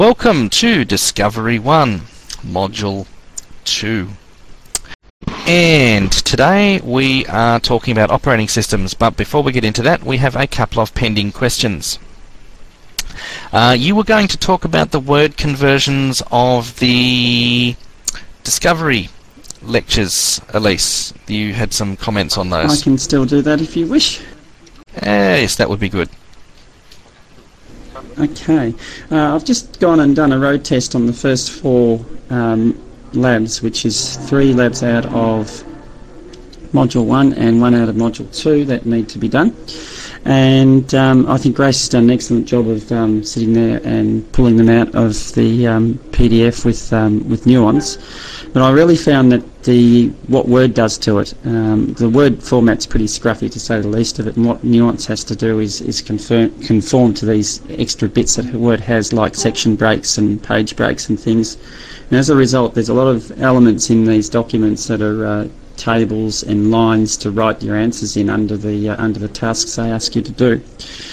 Welcome to Discovery 1, Module 2. And today we are talking about operating systems, but before we get into that we have a couple of pending questions. You were going to talk about the word conversions of the Discovery lectures, Elise. You had some comments on those. I can still do that if you wish. Yes, that would be good. Okay, I've just gone and done a road test on the first 4 labs, which is 3 labs out of Module 1 and 1 out of Module 2 that need to be done. And I think Grace has done an excellent job of sitting there and pulling them out of the PDF with Nuance. But I really found that what Word does to it, the Word format's pretty scruffy to say the least of it, and what Nuance has to do is conform to these extra bits that Word has, like section breaks and page breaks and things. And as a result, there's a lot of elements in these documents that are tables and lines to write your answers in under the tasks they ask you to do.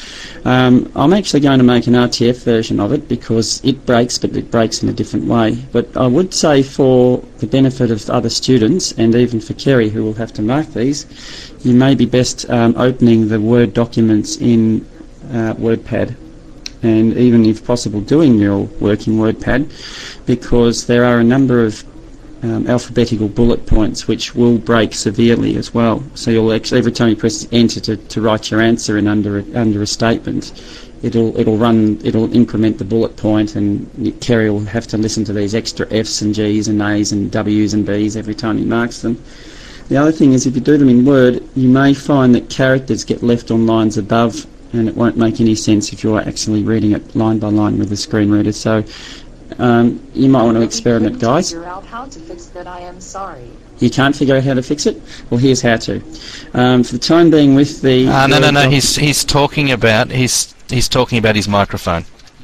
I'm actually going to make an RTF version of it because it breaks, but it breaks in a different way. But I would say, for the benefit of other students and even for Kerry, who will have to mark these, you may be best opening the Word documents in WordPad, and even if possible doing your work in WordPad, because there are a number of alphabetical bullet points which will break severely as well. So you'll actually, every time you press enter to write your answer in under a statement, it'll increment the bullet point, and Kerry will have to listen to these extra F's and G's and A's and W's and B's every time he marks them. The other thing is, if you do them in Word, you may find that characters get left on lines above, and it won't make any sense if you're actually reading it line by line with the screen reader. So you might want to experiment, guys. Figure out how to fix that. I am sorry. You can't figure out how to fix it? Well, here's how to. For the time being, with the no. He's talking about his microphone.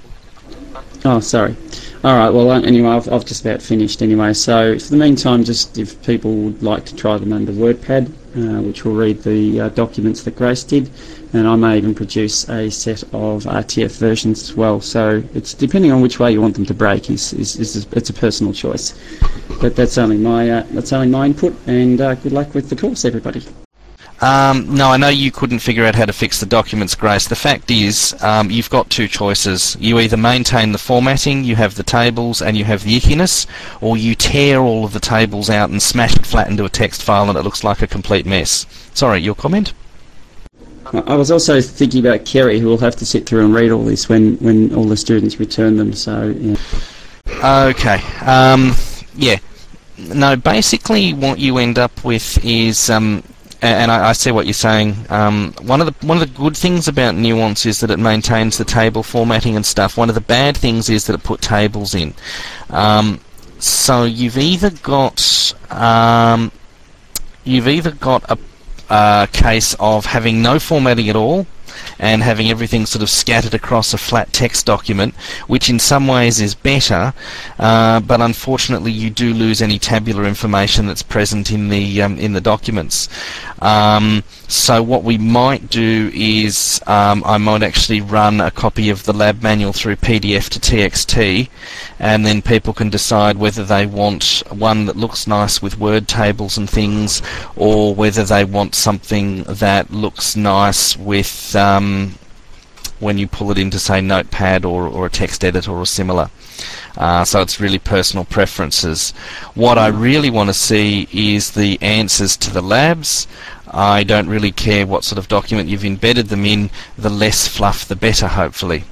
Oh, sorry. All right. Well, anyway, I've just about finished anyway. So for the meantime, just if people would like to try them under WordPad, which will read the documents that Grace did, and I may even produce a set of RTF versions as well. So it's depending on which way you want them to break. It's a personal choice. But that's only my input. And good luck with the course, everybody. No, I know you couldn't figure out how to fix the documents, Grace. The fact is, you've got 2 choices. You either maintain the formatting, you have the tables, and you have the ickiness, or you tear all of the tables out and smash it flat into a text file and it looks like a complete mess. Sorry, your comment? I was also thinking about Kerry, who will have to sit through and read all this when all the students return them. So, yeah. Okay. Yeah. No, basically what you end up with is... and I see what you're saying. One of the good things about Nuance is that it maintains the table formatting and stuff. One of the bad things is that it put tables in. So you've either got a case of having no formatting at all and having everything sort of scattered across a flat text document, which in some ways is better, but unfortunately you do lose any tabular information that's present in the documents. So what we might do is I might actually run a copy of the lab manual through PDF to TXT, and then people can decide whether they want one that looks nice with word tables and things, or whether they want something that looks nice with when you pull it into, say, Notepad or a text editor or similar. So it's really personal preferences. What I really want to see is the answers to the labs. I don't really care what sort of document you've embedded them in. The less fluff, the better, hopefully.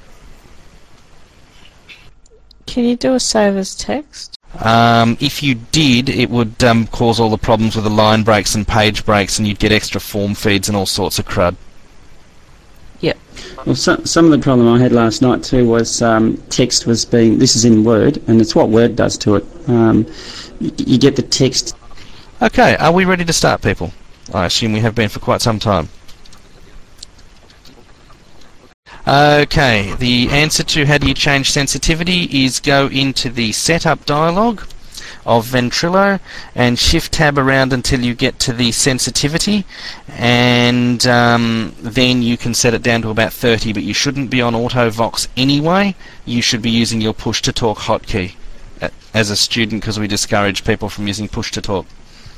Can you do a save as text? If you did, it would cause all the problems with the line breaks and page breaks, and you'd get extra form feeds and all sorts of crud. Yep. Well, some of the problem I had last night too was text was being... This is in Word, and it's what Word does to it. You get the text... Okay, are we ready to start, people? I assume we have been for quite some time. Okay, the answer to how do you change sensitivity is go into the setup dialog of Ventrilo and shift tab around until you get to the sensitivity, and then you can set it down to about 30, but you shouldn't be on AutoVox anyway. You should be using your push to talk hotkey as a student, because we discourage people from using push to talk.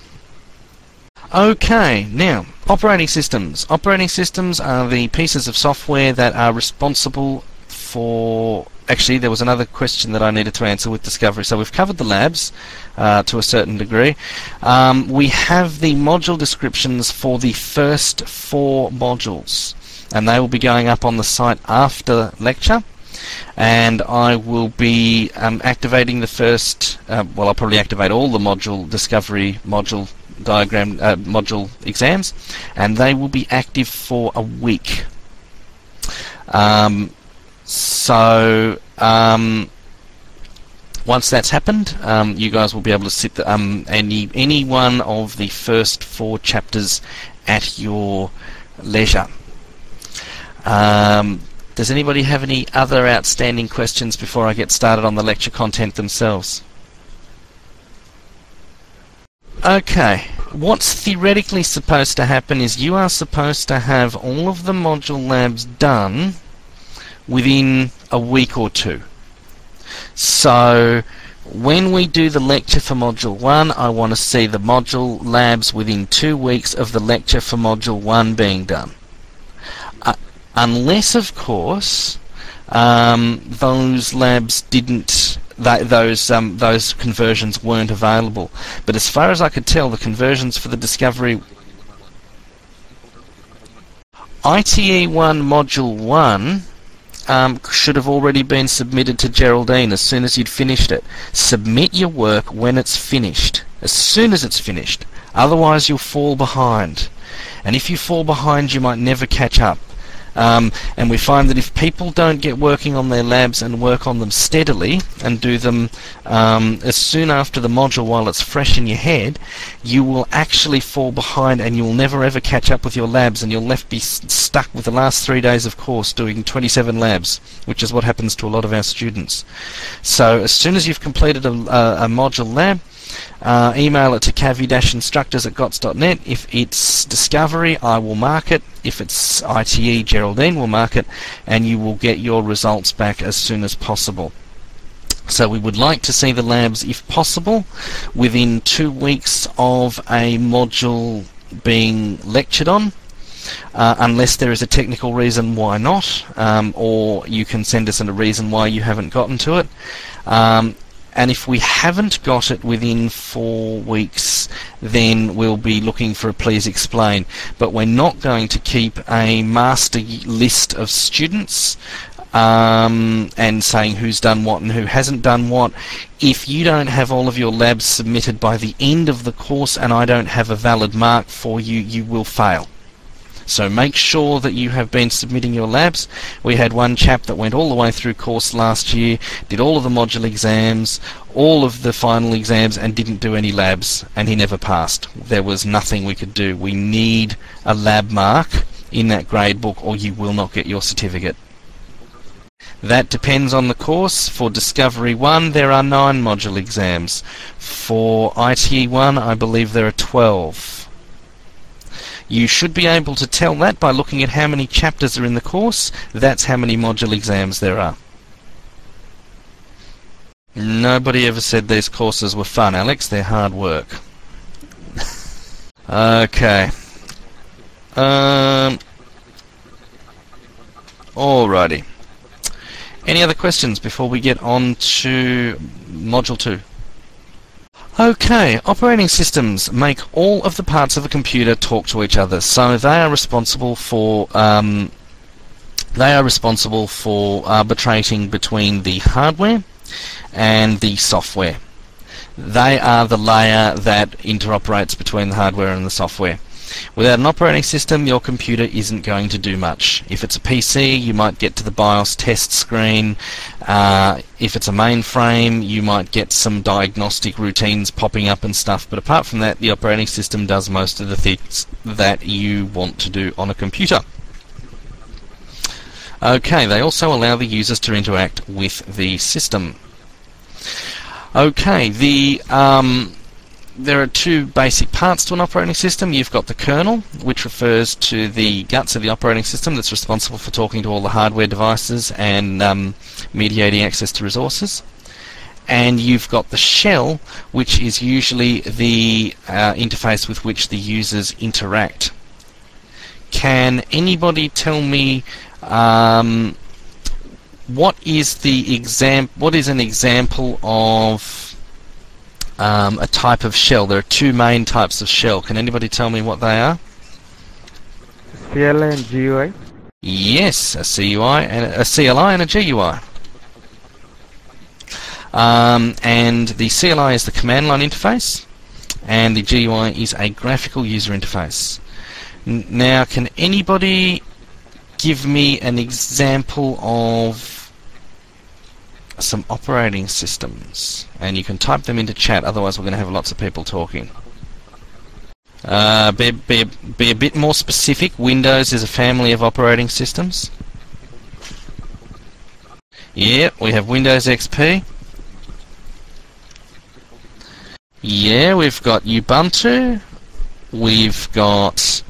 Okay, now, operating systems. Operating systems are the pieces of software that are responsible for... Actually, there was another question that I needed to answer with Discovery. So we've covered the labs to a certain degree. We have the module descriptions for the first 4 modules, and they will be going up on the site after lecture. And I will be activating the first... well, I'll probably activate all the module discovery module diagram module exams, and they will be active for a week. Once that's happened, you guys will be able to sit any one of the first 4 chapters at your leisure. Does anybody have any other outstanding questions before I get started on the lecture content themselves? Okay, what's theoretically supposed to happen is you are supposed to have all of the module labs done within a week or 2. So when we do the lecture for Module 1, I want to see the module labs within 2 weeks of the lecture for Module 1 being done. Unless, of course, those labs didn't... those conversions weren't available. But as far as I could tell, the conversions for the Discovery... ITE1 Module 1 should have already been submitted to Geraldine as soon as you'd finished it. Submit your work when it's finished, as soon as it's finished. Otherwise you'll fall behind. And if you fall behind, you might never catch up. And we find that if people don't get working on their labs and work on them steadily and do them as soon after the module while it's fresh in your head, you will actually fall behind and you will never ever catch up with your labs, and you'll be stuck with the last 3 days of course doing 27 labs, which is what happens to a lot of our students. So as soon as you've completed a module lab, email it to cavi-instructors@gots.net. If it's Discovery, I will mark it. If it's ITE, Geraldine will mark it, and you will get your results back as soon as possible. So we would like to see the labs, if possible, within 2 weeks of a module being lectured on, unless there is a technical reason why not, or you can send us a reason why you haven't gotten to it. And if we haven't got it within 4 weeks, then we'll be looking for a please explain. But we're not going to keep a master list of students and saying who's done what and who hasn't done what. If you don't have all of your labs submitted by the end of the course and I don't have a valid mark for you, you will fail. So make sure that you have been submitting your labs. We had one chap that went all the way through course last year, did all of the module exams, all of the final exams, and didn't do any labs, and he never passed. There was nothing we could do. We need a lab mark in that grade book or you will not get your certificate. That depends on the course. For Discovery 1 there are 9 module exams. For ITE 1 I believe there are 12. You should be able to tell that by looking at how many chapters are in the course. That's how many module exams there are. Nobody ever said these courses were fun, Alex. They're hard work. Okay. Alrighty. Any other questions before we get on to Module 2? Okay, operating systems make all of the parts of a computer talk to each other, so they are responsible for arbitrating between the hardware and the software. They are the layer that interoperates between the hardware and the software. Without an operating system, your computer isn't going to do much. If it's a PC, you might get to the BIOS test screen. If it's a mainframe, you might get some diagnostic routines popping up and stuff. But apart from that, the operating system does most of the things that you want to do on a computer. Okay, they also allow the users to interact with the system. Okay, there are two basic parts to an operating system. You've got the kernel, which refers to the guts of the operating system that's responsible for talking to all the hardware devices and mediating access to resources. And you've got the shell, which is usually the interface with which the users interact. Can anybody tell me what is an example of a type of shell? There are two main types of shell. Can anybody tell me what they are? CLI and GUI. Yes, a CUI and a CLI and a GUI. And the CLI is the command line interface, and the GUI is a graphical user interface. Now, can anybody give me an example of some operating systems? And you can type them into chat, otherwise we're going to have lots of people talking. Be a bit more specific. Windows is a family of operating systems. Yeah, we have Windows XP. Yeah, we've got Ubuntu. We've got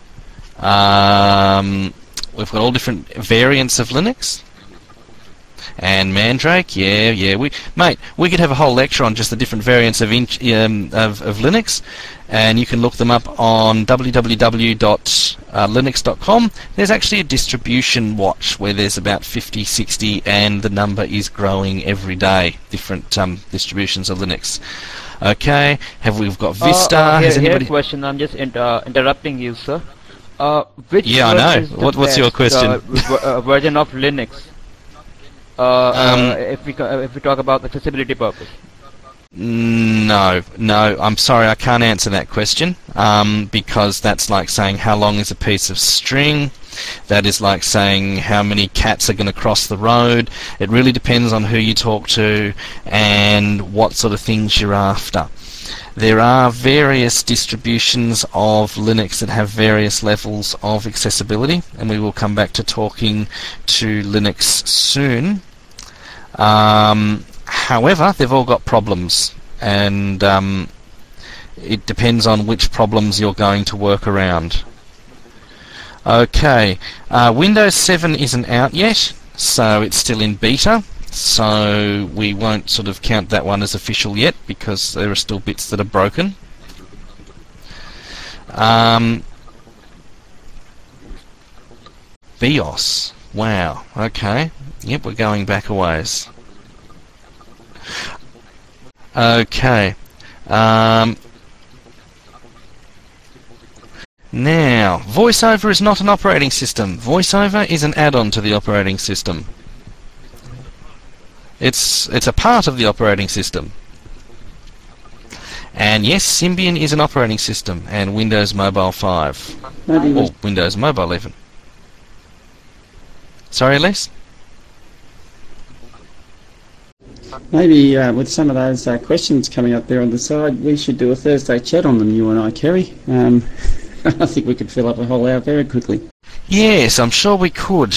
all different variants of Linux. And Mandrake, yeah. We could have a whole lecture on just the different variants of Linux, and you can look them up on www.linux.com. There's actually a distribution watch where there's about 50, 60, and the number is growing every day. Different distributions of Linux. Okay, we've got Vista? Here's a question. I'm just interrupting you, sir. Which I know. What's your question? Version of Linux. If we talk about accessibility purpose. No, I'm sorry, I can't answer that question, because that's like saying how long is a piece of string. That is like saying how many cats are going to cross the road. It really depends on who you talk to and what sort of things you're after. There are various distributions of Linux that have various levels of accessibility, and we will come back to talking to Linux soon. However, they've all got problems, and it depends on which problems you're going to work around. Okay, Windows 7 isn't out yet, so it's still in beta, so we won't sort of count that one as official yet, because there are still bits that are broken. BIOS, wow, okay, yep, we're going back a ways. Okay, now, VoiceOver is not an operating system. VoiceOver is an add-on to the operating system. It's a part of the operating system. And yes, Symbian is an operating system, and Windows Mobile 5. Or Windows Mobile even. Sorry, Elise? Maybe with some of those questions coming up there on the side, we should do a Thursday chat on them, you and I, Kerry. I think we could fill up a whole hour very quickly. Yes, I'm sure we could.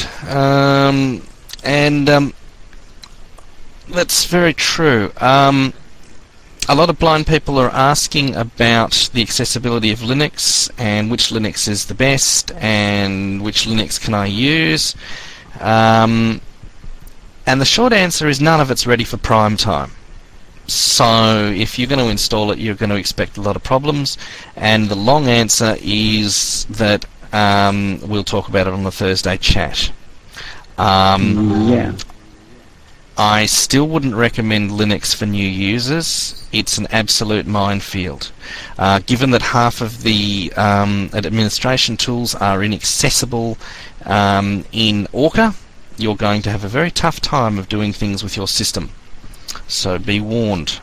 That's very true. A lot of blind people are asking about the accessibility of Linux and which Linux is the best and which Linux can I use. And the short answer is none of it's ready for prime time. So if you're going to install it, you're going to expect a lot of problems, and the long answer is that we'll talk about it on the Thursday chat. Yeah. I still wouldn't recommend Linux for new users. It's an absolute minefield. Given that half of the administration tools are inaccessible in Orca, you're going to have a very tough time of doing things with your system. So be warned.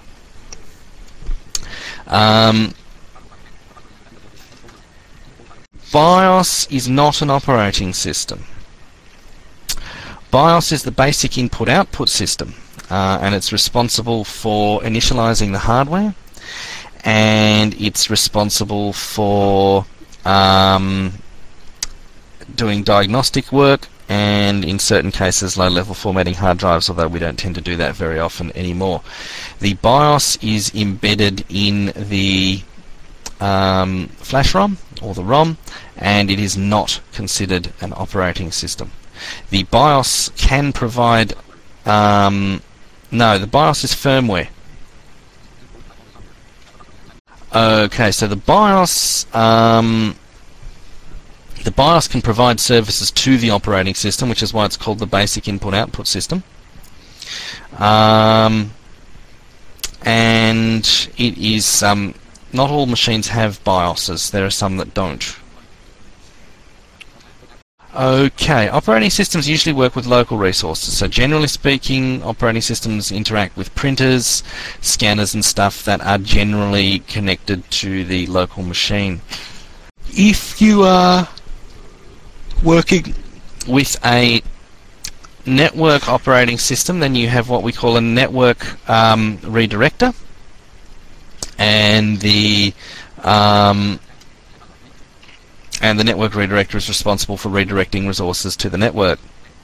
BIOS is not an operating system. BIOS is the basic input-output system, and it's responsible for initializing the hardware, and it's responsible for doing diagnostic work and in certain cases low-level formatting hard drives, although we don't tend to do that very often anymore. The BIOS is embedded in the flash ROM or the ROM, and it is not considered an operating system. The BIOS can provide no, the BIOS is firmware. Okay, so the BIOS can provide services to the operating system, which is why it's called the basic input-output system. And it is not all machines have BIOSes. There are some that don't. Okay, operating systems usually work with local resources. So generally speaking, operating systems interact with printers, scanners and stuff that are generally connected to the local machine. If you are working with a network operating system, then you have what we call a network redirector, and the network redirector is responsible for redirecting resources to the network.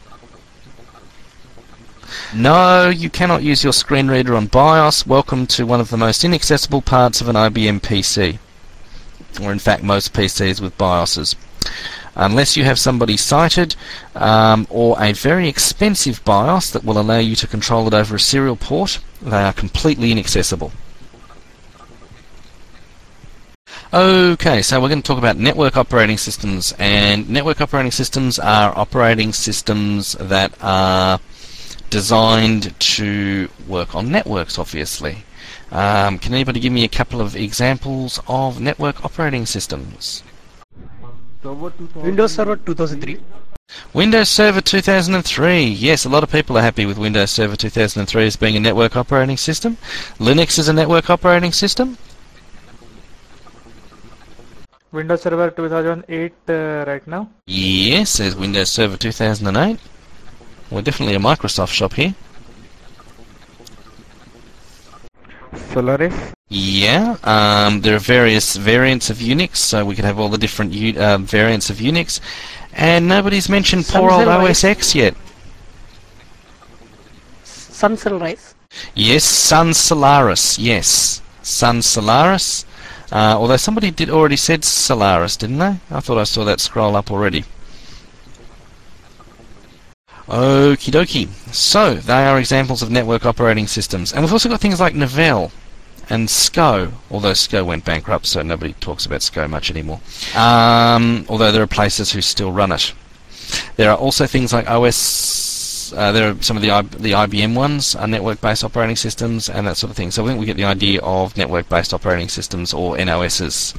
No, you cannot use your screen reader on BIOS. Welcome to one of the most inaccessible parts of an IBM PC, or in fact most PCs with BIOSes. Unless you have somebody sighted or a very expensive BIOS that will allow you to control it over a serial port, they are completely inaccessible. Okay, so we're going to talk about network operating systems, and network operating systems are operating systems that are designed to work on networks, obviously. Can anybody give me a couple of examples of network operating systems? Windows Server 2003. Windows Server 2003. Yes, a lot of people are happy with Windows Server 2003 as being a network operating system. Linux is a network operating system. Windows Server 2008 right now. Yes, there's Windows Server 2008. We're definitely a Microsoft shop here. Solaris. Yeah, there are various variants of Unix, so we could have all the different variants of Unix. And nobody's mentioned poor old OS X yet. Sun Solaris. Yes, Sun Solaris. Yes, Sun Solaris. Although somebody did already said Solaris, didn't they? I thought I saw that scroll up already. Okie dokie. So, they are examples of network operating systems. And we've also got things like Novell and SCO, although SCO went bankrupt, so nobody talks about SCO much anymore. Although there are places who still run it. There are also things like there are some of the IBM ones are network-based operating systems and that sort of thing. So I think we get the idea of network-based operating systems, or NOSs.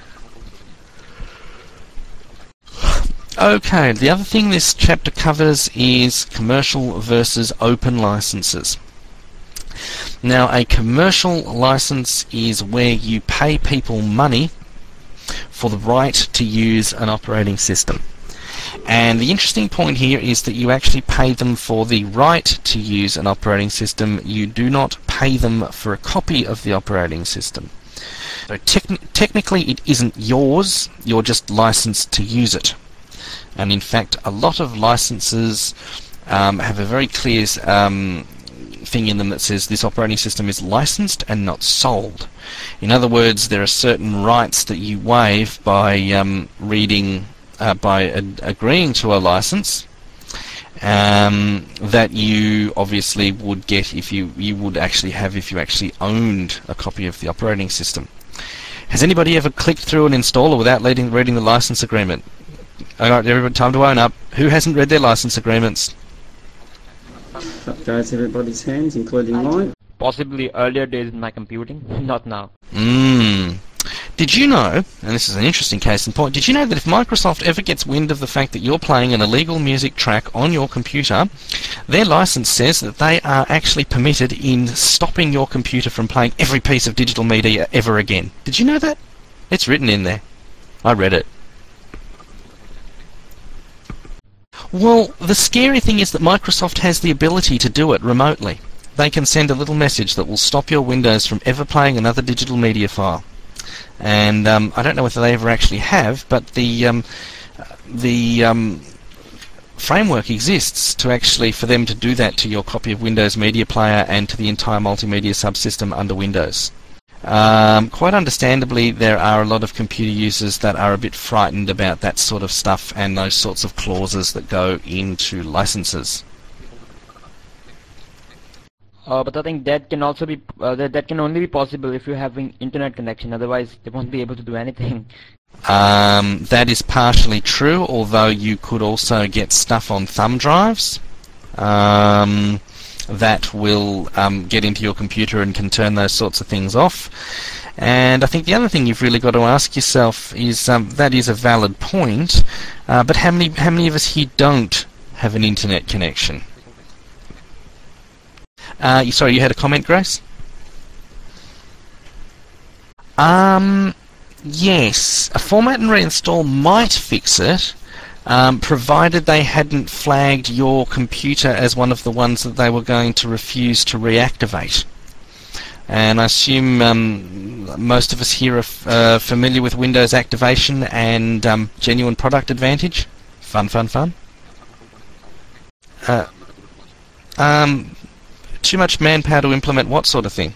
Okay, the other thing this chapter covers is commercial versus open licenses. Now, a commercial license is where you pay people money for the right to use an operating system. And the interesting point here is that you actually pay them for the right to use an operating system. You do not pay them for a copy of the operating system. So technically it isn't yours, you're just licensed to use it. And in fact, a lot of licenses have a very clear thing in them that says this operating system is licensed and not sold. In other words, there are certain rights that you waive by agreeing to a license that you obviously would get if you would actually have if you actually owned a copy of the operating system. Has anybody ever clicked through an installer without reading the license agreement? Alright, everybody, time to own up. Who hasn't read their license agreements? Up goes everybody's hands, including mine. Possibly earlier days in my computing, not now. Did you know, and this is an interesting case in point, did you know that if Microsoft ever gets wind of the fact that you're playing an illegal music track on your computer, their license says that they are actually permitted in stopping your computer from playing every piece of digital media ever again? Did you know that? It's written in there. I read it. Well, the scary thing is that Microsoft has the ability to do it remotely. They can send a little message that will stop your Windows from ever playing another digital media file. And I don't know whether they ever actually have, but the framework exists to actually for them to do that to your copy of Windows Media Player and to the entire multimedia subsystem under Windows. Quite understandably, there are a lot of computer users that are a bit frightened about that sort of stuff and those sorts of clauses that go into licenses. But I think that can also be that can only be possible if you're having internet connection. Otherwise, they won't be able to do anything. That is partially true, although you could also get stuff on thumb drives that will get into your computer and can turn those sorts of things off. And I think the other thing you've really got to ask yourself is that is a valid point, but how many of us here don't have an internet connection? Sorry, you had a comment, Grace? Yes, a format and reinstall might fix it, provided they hadn't flagged your computer as one of the ones that they were going to refuse to reactivate. And I assume most of us here are familiar with Windows Activation and Genuine Product Advantage. Fun. Too much manpower to implement what sort of thing?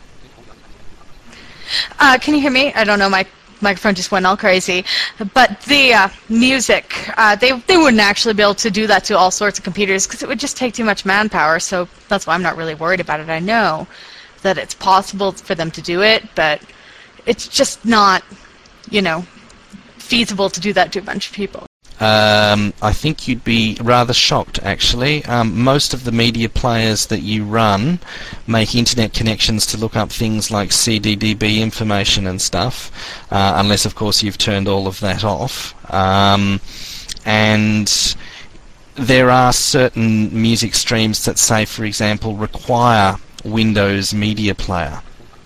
Can you hear me? I don't know, my microphone just went all crazy. But the music, they wouldn't actually be able to do that to all sorts of computers because it would just take too much manpower, so that's why I'm not really worried about it. I know that it's possible for them to do it, but it's just not, feasible to do that to a bunch of people. I think you'd be rather shocked, actually. Most of the media players that you run make internet connections to look up things like CDDB information and stuff, unless, of course, you've turned all of that off. And there are certain music streams that, say, for example, require Windows Media Player.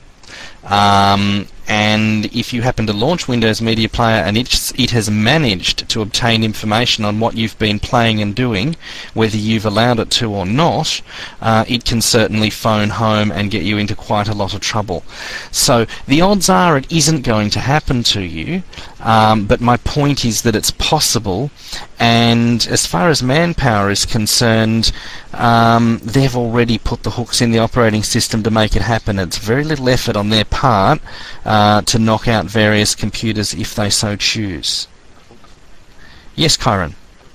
And if you happen to launch Windows Media Player and it has managed to obtain information on what you've been playing and doing, whether you've allowed it to or not, it can certainly phone home and get you into quite a lot of trouble. So the odds are it isn't going to happen to you, but my point is that it's possible, and as far as manpower is concerned, they've already put the hooks in the operating system to make it happen. It's very little effort on their part to knock out various computers if they so choose. Yes, Kyron?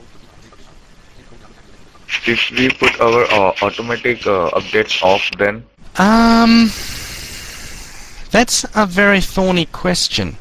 If we put our automatic updates off, then? That's a very thorny question.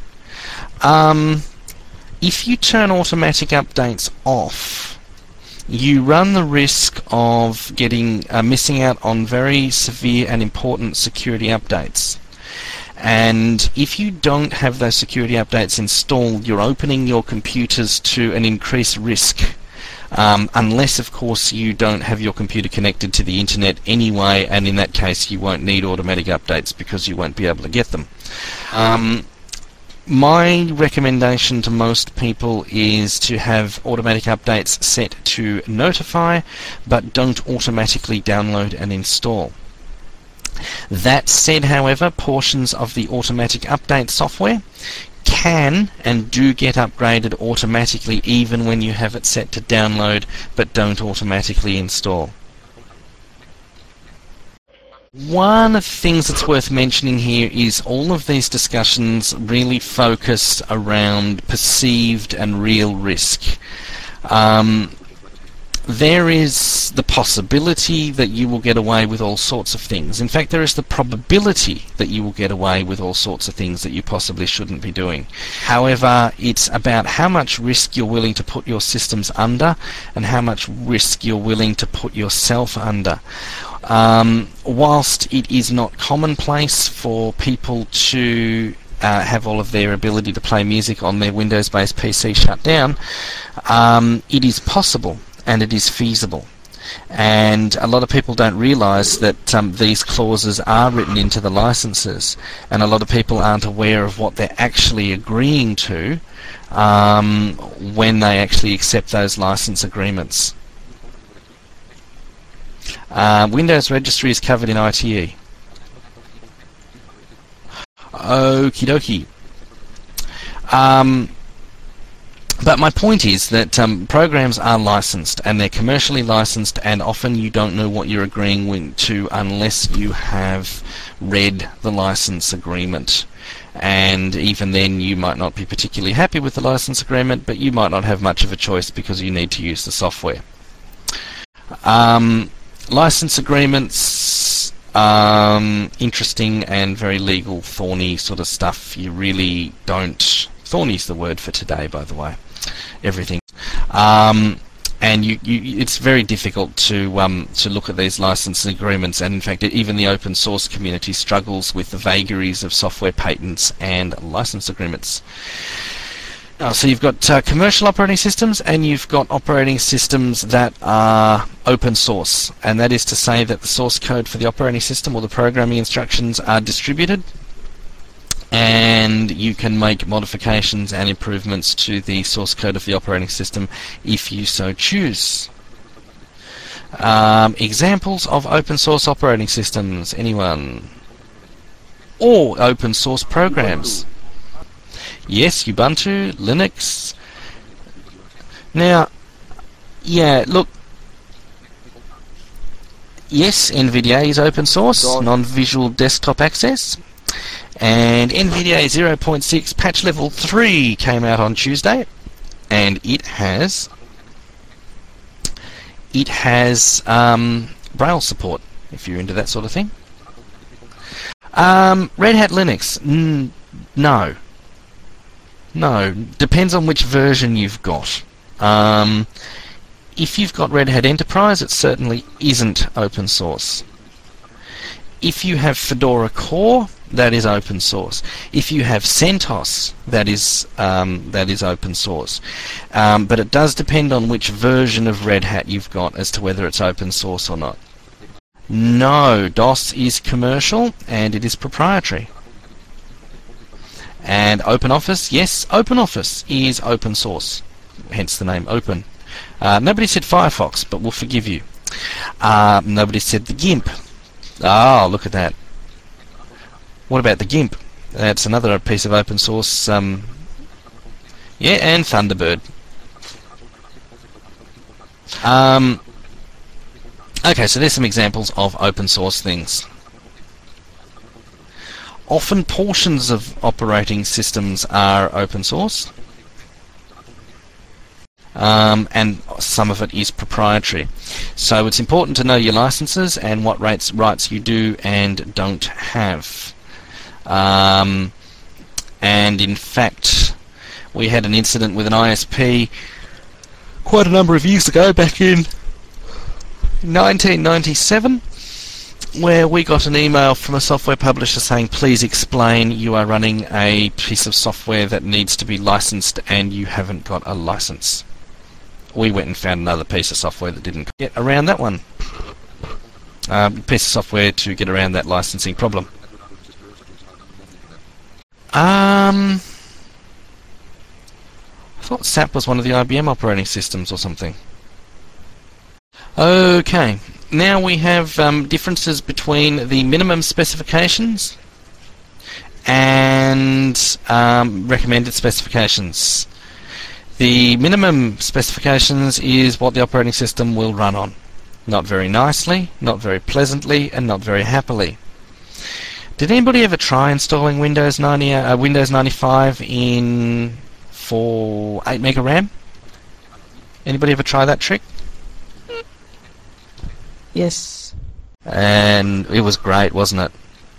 If you turn automatic updates off, you run the risk of getting missing out on very severe and important security updates. And if you don't have those security updates installed, you're opening your computers to an increased risk. Unless, of course, you don't have your computer connected to the internet anyway, and in that case you won't need automatic updates because you won't be able to get them. My recommendation to most people is to have automatic updates set to notify, but don't automatically download and install. That said, however, portions of the automatic update software can and do get upgraded automatically even when you have it set to download but don't automatically install. One of the things that's worth mentioning here is all of these discussions really focus around perceived and real risk. There is the possibility that you will get away with all sorts of things. In fact, there is the probability that you will get away with all sorts of things that you possibly shouldn't be doing. However, it's about how much risk you're willing to put your systems under and how much risk you're willing to put yourself under. Whilst it is not commonplace for people to have all of their ability to play music on their Windows-based PC shut down, it is possible. And it is feasible. And a lot of people don't realise that these clauses are written into the licenses, and a lot of people aren't aware of what they're actually agreeing to when they actually accept those license agreements. Windows Registry is covered in ITE. Okie dokie. But my point is that programs are licensed, and they're commercially licensed, and often you don't know what you're agreeing to unless you have read the license agreement. And even then you might not be particularly happy with the license agreement, but you might not have much of a choice because you need to use the software. License agreements, interesting and very legal, thorny sort of stuff. You really don't... Thorny's the word for today, by the way. Everything. And it's very difficult to look at these license agreements, and in fact even the open source community struggles with the vagaries of software patents and license agreements. So you've got commercial operating systems, and you've got operating systems that are open source, and that is to say that the source code for the operating system or the programming instructions are distributed, and you can make modifications and improvements to the source code of the operating system if you so choose. Examples of open source operating systems, anyone? Or open source programs? Yes, Ubuntu, Linux. Now, yeah, look, yes, NVDA is open source, non-visual desktop access. And NVDA 0.6 patch level 3 came out on Tuesday, and it has Braille support, if you're into that sort of thing. Red Hat Linux, no. No, depends on which version you've got. If you've got Red Hat Enterprise, it certainly isn't open source. If you have Fedora Core, that is open source. If you have CentOS, that is open source. But it does depend on which version of Red Hat you've got as to whether it's open source or not. No, DOS is commercial and it is proprietary. And OpenOffice, yes, OpenOffice is open source, hence the name Open. Nobody said Firefox, but we'll forgive you. Nobody said the GIMP. Oh, look at that. What about the GIMP? That's another piece of open source. Yeah, and Thunderbird. Okay, so there's some examples of open source things. Often portions of operating systems are open source. And some of it is proprietary. So it's important to know your licenses and what rights you do and don't have. And in fact, we had an incident with an ISP quite a number of years ago, back in 1997, where we got an email from a software publisher saying, please explain, you are running a piece of software that needs to be licensed and you haven't got a license. We went and found another piece of software that didn't get around that one. Piece of software to get around that licensing problem. I thought SAP was one of the IBM operating systems or something. Okay, now we have differences between the minimum specifications and recommended specifications. The minimum specifications is what the operating system will run on. Not very nicely, not very pleasantly, and not very happily. Did anybody ever try installing Windows 95 for 8 mega RAM? Anybody ever try that trick? Yes. And it was great, wasn't it?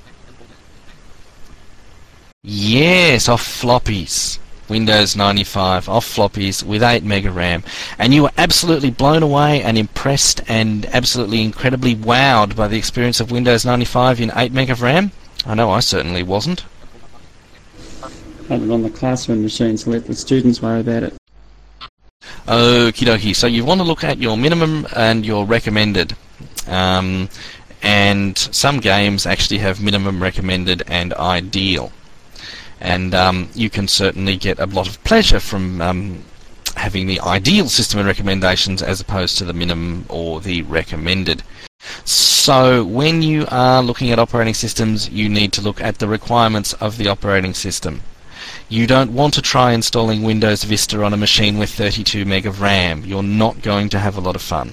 Yes, off floppies. Windows 95 off floppies with 8 mega RAM, and you were absolutely blown away and impressed and absolutely incredibly wowed by the experience of Windows 95 in 8 mega RAM? I know I certainly wasn't. Have it on the classroom machine so let the students worry about it. Okie dokie, so you want to look at your minimum and your recommended. And some games actually have minimum, recommended and ideal. And you can certainly get a lot of pleasure from having the ideal system and recommendations as opposed to the minimum or the recommended. So when you are looking at operating systems, you need to look at the requirements of the operating system. You don't want to try installing Windows Vista on a machine with 32 meg of RAM. You're not going to have a lot of fun.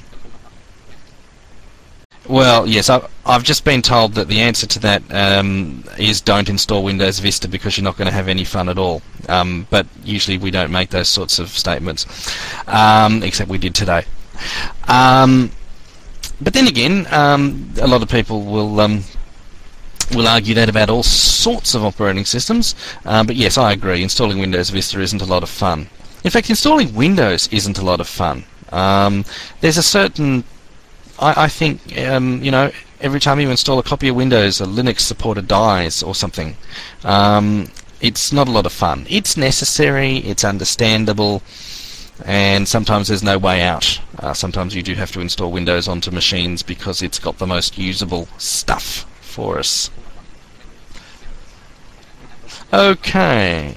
Well, yes, I've just been told that the answer to that is don't install Windows Vista because you're not going to have any fun at all. But usually we don't make those sorts of statements, except we did today. But then again, a lot of people will argue that about all sorts of operating systems. But yes, I agree. Installing Windows Vista isn't a lot of fun. In fact, installing Windows isn't a lot of fun. There's a certain I think, you know, every time you install a copy of Windows, a Linux supporter dies or something. It's not a lot of fun. It's necessary, it's understandable, and sometimes there's no way out. Sometimes you do have to install Windows onto machines because it's got the most usable stuff for us. Okay.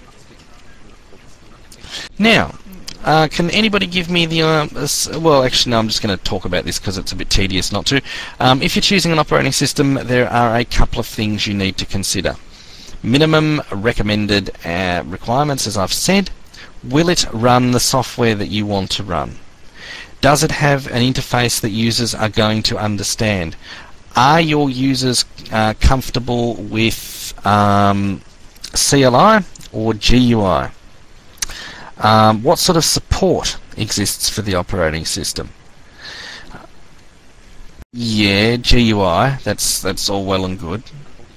Now, can anybody give me the... well, actually, no, I'm just going to talk about this because it's a bit tedious not to. If you're choosing an operating system, there are a couple of things you need to consider. Minimum recommended requirements, as I've said. Will it run the software that you want to run? Does it have an interface that users are going to understand? Are your users comfortable with CLI or GUI? What sort of support exists for the operating system? Yeah, GUI. That's all well and good.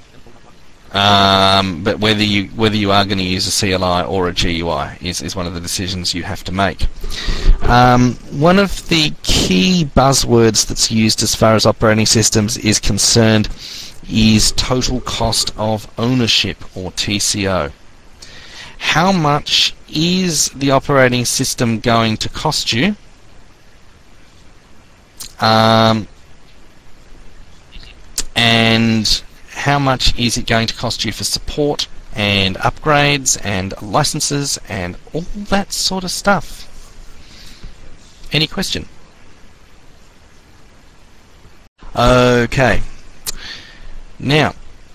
But whether you are going to use a CLI or a GUI is one of the decisions you have to make. One of the key buzzwords that's used as far as operating systems is concerned is total cost of ownership, or TCO. How much is the operating system going to cost you? And how much is it going to cost you for support and upgrades and licenses and all that sort of stuff? Any question? Okay. Now,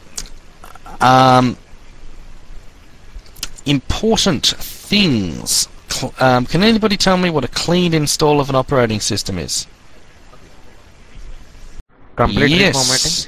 important things. Can anybody tell me what a clean install of an operating system is? Complete yes. reformatting.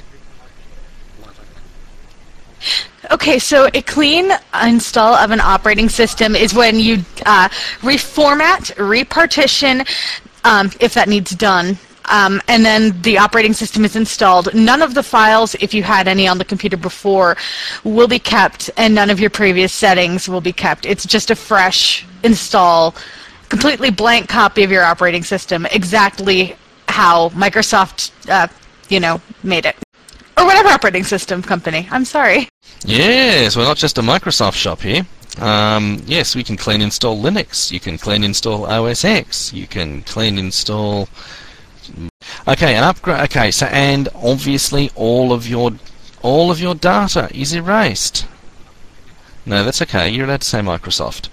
Okay, so a clean install of an operating system is when you reformat, repartition, if that needs done, and then the operating system is installed. None of the files, if you had any on the computer before, will be kept, and none of your previous settings will be kept. It's just a fresh install, completely blank copy of your operating system, exactly how Microsoft, made it. Or whatever operating system company. I'm sorry. Yes, we're not just a Microsoft shop here. Yes, we can clean install Linux. You can clean install OS X. You can clean install... Okay, an upgrade. Okay, so and obviously all of your data is erased. No, that's okay. You're allowed to say Microsoft.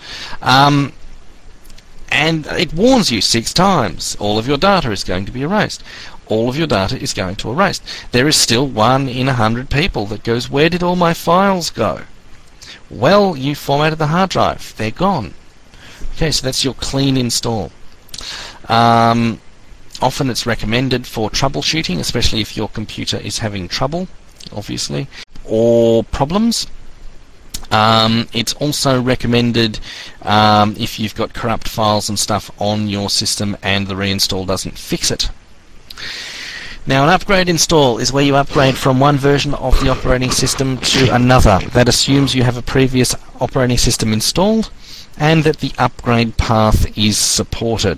And it warns you 6 times. All of your data is going to be erased. All of your data is going to erase. There is still 1 in 100 people that goes, where did all my files go? Well, you formatted the hard drive. They're gone. Okay, so that's your clean install. Often it's recommended for troubleshooting, especially if your computer is having trouble, obviously, or problems. It's also recommended if you've got corrupt files and stuff on your system and the reinstall doesn't fix it. Now, an upgrade install is where you upgrade from one version of the operating system to another. That assumes you have a previous operating system installed and that the upgrade path is supported.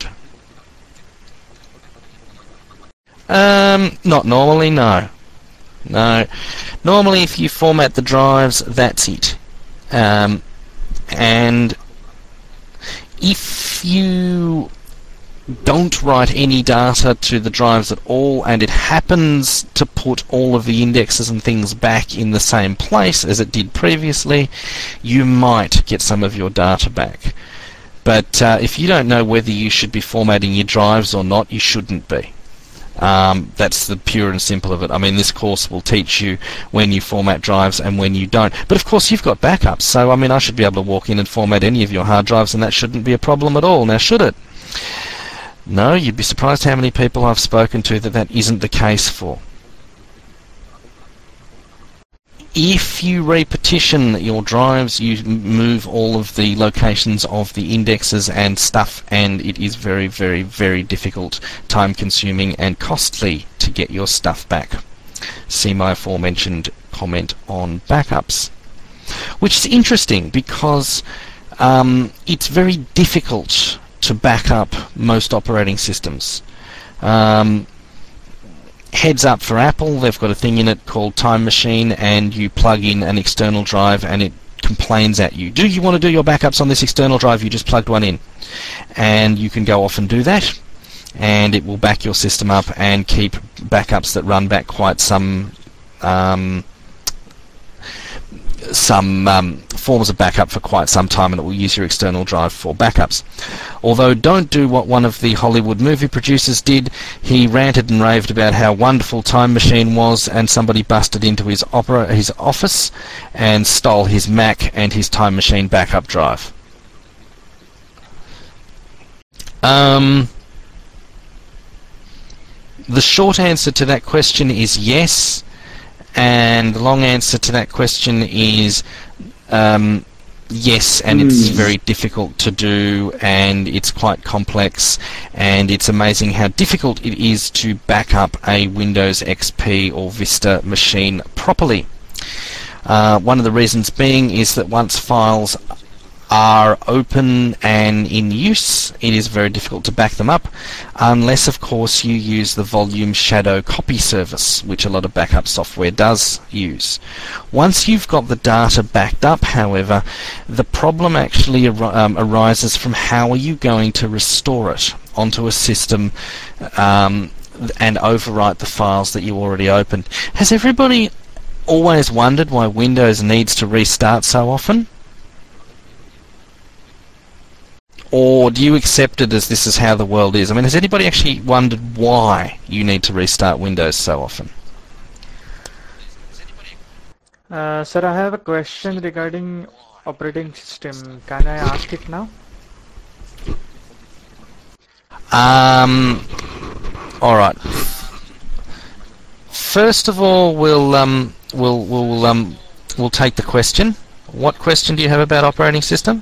Not normally, no. No. Normally, if you format the drives, that's it. And if you don't write any data to the drives at all, and it happens to put all of the indexes and things back in the same place as it did previously, you might get some of your data back. But if you don't know whether you should be formatting your drives or not, you shouldn't be. That's the pure and simple of it. I mean, this course will teach you when you format drives and when you don't. But of course, you've got backups, so I mean, I should be able to walk in and format any of your hard drives, and that shouldn't be a problem at all. Now, should it? No, you'd be surprised how many people I've spoken to that isn't the case for. If you repetition your drives, you move all of the locations of the indexes and stuff, and it is very, very, very difficult, time-consuming, and costly to get your stuff back. See my aforementioned comment on backups. Which is interesting because it's very difficult to back up most operating systems. Heads up for Apple, they've got a thing in it called Time Machine, and you plug in an external drive and it complains at you. Do you want to do your backups on this external drive? You just plugged one in. And you can go off and do that, and it will back your system up and keep backups that run back quite some forms of backup for quite some time, and it will use your external drive for backups. Although don't do what one of the Hollywood movie producers did. He ranted and raved about how wonderful Time Machine was, and somebody busted into his office and stole his Mac and his Time Machine backup drive. The short answer to that question is yes, and the long answer to that question is yes, and it's very difficult to do, and it's quite complex, and it's amazing how difficult it is to back up a Windows XP or Vista machine properly. One of the reasons being is that once files are open and in use, it is very difficult to back them up, unless of course you use the Volume Shadow copy service, which a lot of backup software does use. Once you've got the data backed up, however, the problem actually arises from how are you going to restore it onto a system and overwrite the files that you already opened. Has everybody always wondered why Windows needs to restart so often? Or do you accept it as this is how the world is? I mean, has anybody actually wondered why you need to restart Windows so often? Sir, I have a question regarding operating system. Can I ask it now? All right. First of all, we'll take the question. What question do you have about operating system?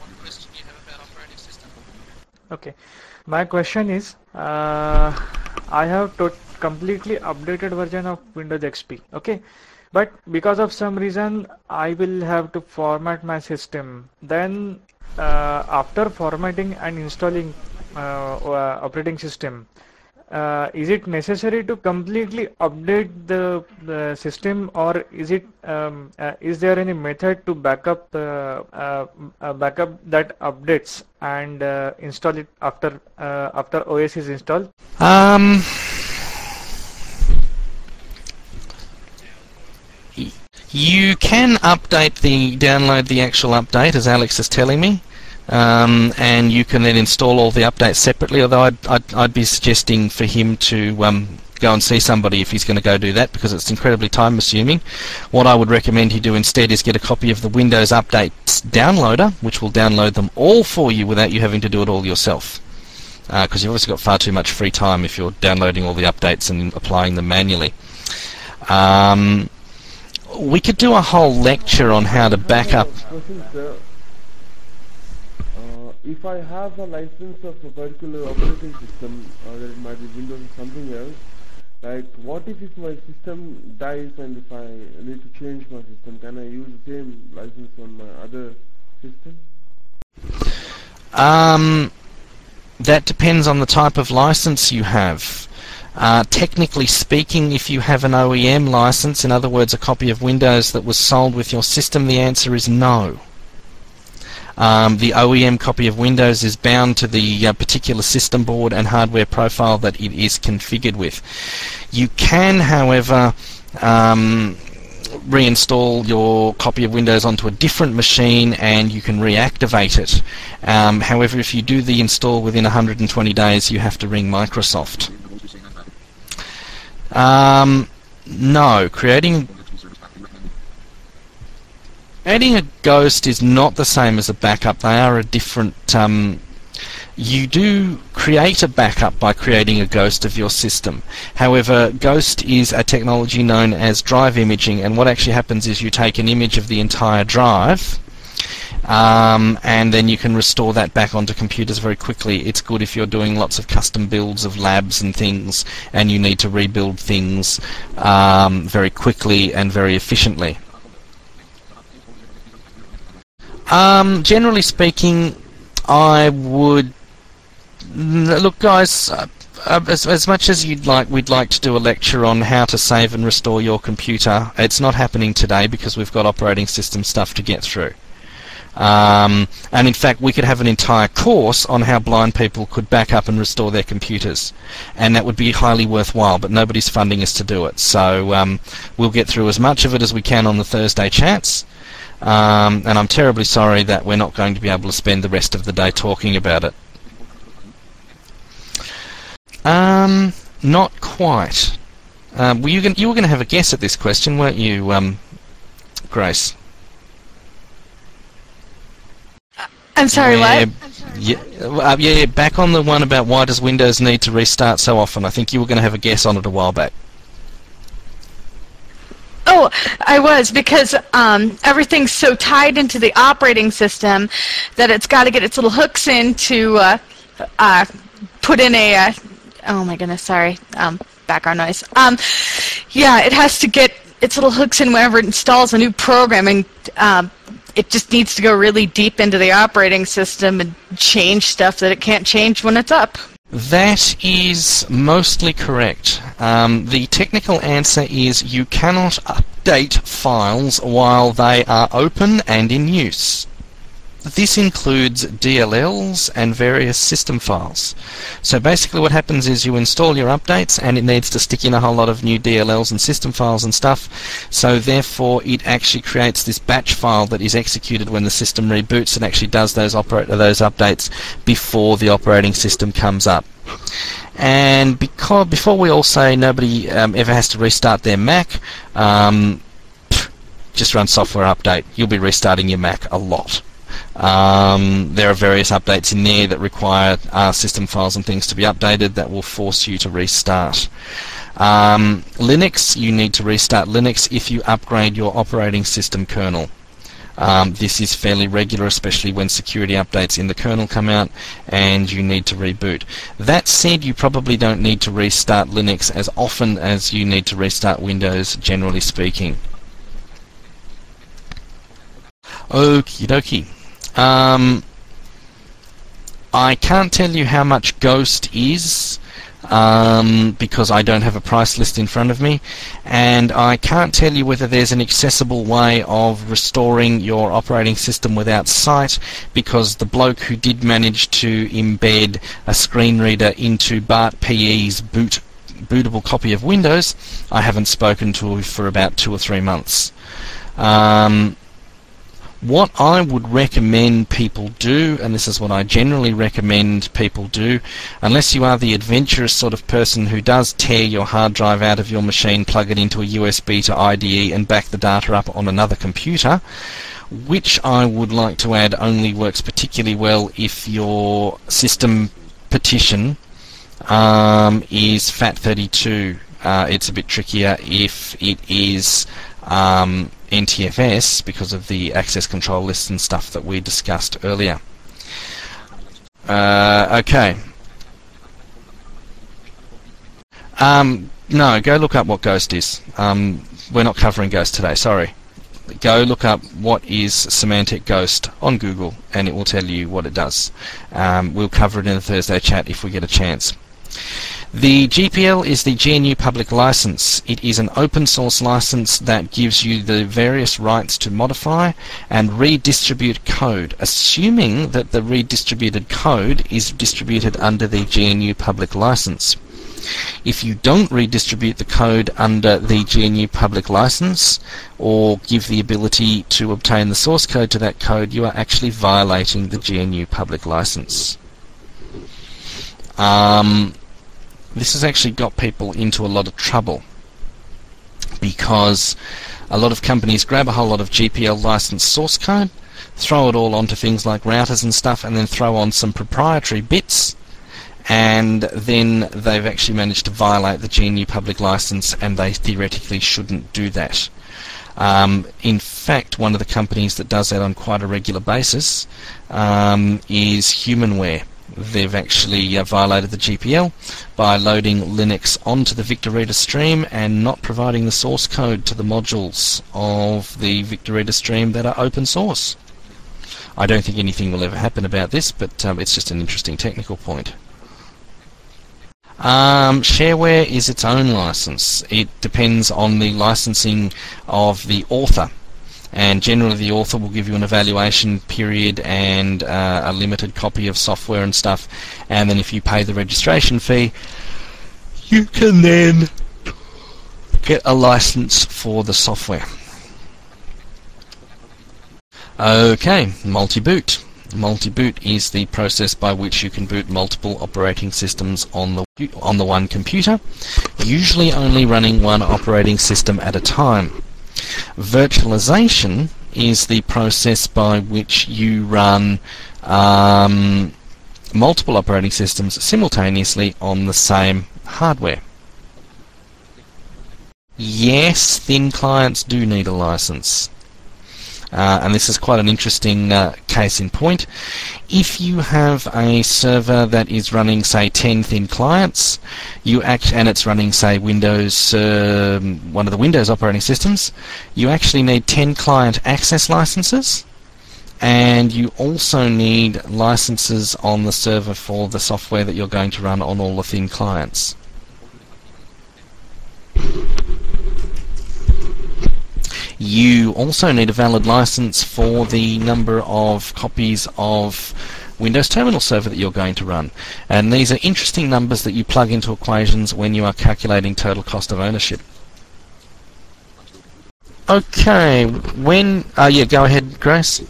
Okay, my question is, I have completely updated version of Windows XP, okay, but because of some reason I will have to format my system. Then after formatting and installing operating system, is it necessary to completely update the system, or is it is there any method to backup that updates and install it after OS is installed? You can download the actual update, as Alex is telling me. And you can then install all the updates separately, although I'd be suggesting for him to go and see somebody if he's going to go do that, because it's incredibly time consuming. What I would recommend he do instead is get a copy of the Windows Updates downloader, which will download them all for you without you having to do it all yourself, because you've obviously got far too much free time if you're downloading all the updates and applying them manually. We could do a whole lecture on how to back up. If I have a license of a particular operating system, or it might be Windows or something else, like what if my system dies and if I need to change my system, can I use the same license on my other system? That depends on the type of license you have. Technically speaking, if you have an OEM license, in other words a copy of Windows that was sold with your system, the answer is no. The OEM copy of Windows is bound to the particular system board and hardware profile that it is configured with. You can, however, reinstall your copy of Windows onto a different machine and you can reactivate it. However, if you do the install within 120 days, you have to ring Microsoft. No, creating a ghost is not the same as a backup. They are a different... you do create a backup by creating a ghost of your system. However, ghost is a technology known as drive imaging, and what actually happens is you take an image of the entire drive, and then you can restore that back onto computers very quickly. It's good if you're doing lots of custom builds of labs and things, and you need to rebuild things very quickly and very efficiently. Generally speaking, I would... Look, guys, as much as we'd like to do a lecture on how to save and restore your computer, it's not happening today because we've got operating system stuff to get through. And in fact, we could have an entire course on how blind people could back up and restore their computers, and that would be highly worthwhile, but nobody's funding us to do it. So we'll get through as much of it as we can on the Thursday chats, and I'm terribly sorry that we're not going to be able to spend the rest of the day talking about it. Not quite. You were going to have a guess at this question, weren't you, Grace? I'm sorry, what? Yeah, back on the one about why does Windows need to restart so often. I think you were going to have a guess on it a while back. Oh, I was, because everything's so tied into the operating system that it's got to get its little hooks in to put in a... oh my goodness, sorry, background noise. Yeah, it has to get its little hooks in whenever it installs a new program, and it just needs to go really deep into the operating system and change stuff that it can't change when it's up. That is mostly correct. The technical answer is you cannot update files while they are open and in use. This includes DLLs and various system files. So basically what happens is you install your updates and it needs to stick in a whole lot of new DLLs and system files and stuff. So therefore it actually creates this batch file that is executed when the system reboots and actually does those updates before the operating system comes up. And before we all say nobody ever has to restart their Mac, just run software update. You'll be restarting your Mac a lot. There are various updates in there that require system files and things to be updated that will force you to restart. Linux, you need to restart Linux if you upgrade your operating system kernel. This is fairly regular, especially when security updates in the kernel come out and you need to reboot. That said, you probably don't need to restart Linux as often as you need to restart Windows, generally speaking. Okie dokie. I can't tell you how much Ghost is because I don't have a price list in front of me, and I can't tell you whether there's an accessible way of restoring your operating system without sight, because the bloke who did manage to embed a screen reader into Bart PE's bootable copy of Windows, I haven't spoken to for about 2 or 3 months. What I would recommend people do, and this is what I generally recommend people do, unless you are the adventurous sort of person who does tear your hard drive out of your machine, plug it into a USB to IDE and back the data up on another computer, which I would like to add only works particularly well if your system partition is FAT32. It's a bit trickier if it is NTFS because of the access control lists and stuff that we discussed earlier. Okay. No, go look up what Ghost is. We're not covering Ghost today, sorry. Go look up what is Symantec Ghost on Google and it will tell you what it does. We'll cover it in the Thursday chat if we get a chance. The GPL is the GNU Public License. It is an open source license that gives you the various rights to modify and redistribute code, assuming that the redistributed code is distributed under the GNU Public License. If you don't redistribute the code under the GNU Public License or give the ability to obtain the source code to that code, you are actually violating the GNU Public License. this has actually got people into a lot of trouble, because a lot of companies grab a whole lot of GPL licensed source code, throw it all onto things like routers and stuff, and then throw on some proprietary bits, and then they've actually managed to violate the GNU public license, and they theoretically shouldn't do that. In fact, one of the companies that does that on quite a regular basis is Humanware. They've actually violated the GPL by loading Linux onto the Victor Reader stream and not providing the source code to the modules of the Victor Reader stream that are open source. I don't think anything will ever happen about this, but it's just an interesting technical point. Shareware is its own license. It depends on the licensing of the author, and generally the author will give you an evaluation period and a limited copy of software and stuff, and then if you pay the registration fee, you can then get a license for the software. Okay, multi-boot. Multi-boot is the process by which you can boot multiple operating systems on the one computer, usually only running one operating system at a time. Virtualization is the process by which you run multiple operating systems simultaneously on the same hardware. Yes, thin clients do need a license. And this is quite an interesting case in point. If you have a server that is running, say, 10 thin clients, and it's running, say, Windows, one of the Windows operating systems, you actually need 10 client access licenses, and you also need licenses on the server for the software that you're going to run on all the thin clients. You also need a valid license for the number of copies of Windows Terminal Server that you're going to run. And these are interesting numbers that you plug into equations when you are calculating total cost of ownership. Okay, yeah, go ahead, Grace.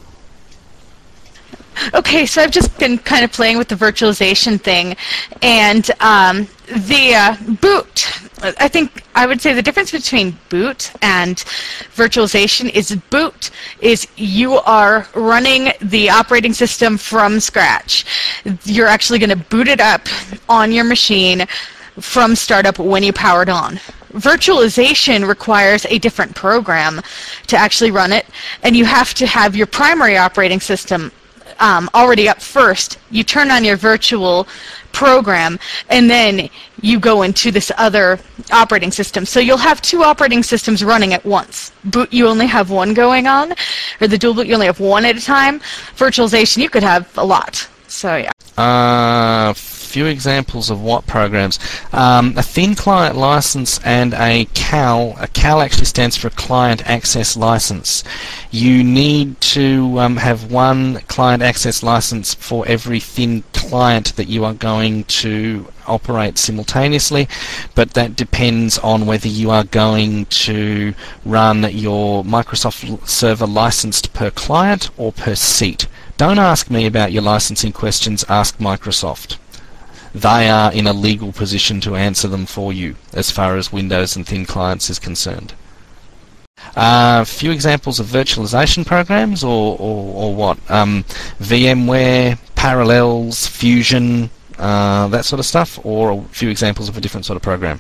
Okay, so I've just been kind of playing with the virtualization thing, and the boot. I think I would say the difference between boot and virtualization is boot is you are running the operating system from scratch. You're actually going to boot it up on your machine from startup when you power it on. Virtualization requires a different program to actually run it, and you have to have your primary operating system already up first. You turn on your virtual program, and then you go into this other operating system. So you'll have two operating systems running at once. Boot, you only have one going on, or the dual boot, you only have one at a time. Virtualization, you could have a lot. So yeah. Few examples of what programs. A thin client license and a CAL. A CAL actually stands for Client Access License. You need to have one client access license for every thin client that you are going to operate simultaneously, but that depends on whether you are going to run your Microsoft server licensed per client or per seat. Don't ask me about your licensing questions, ask Microsoft. They are in a legal position to answer them for you as far as Windows and thin clients is concerned. A few examples of virtualization programs or what? VMware, Parallels, Fusion, that sort of stuff, or a few examples of a different sort of program.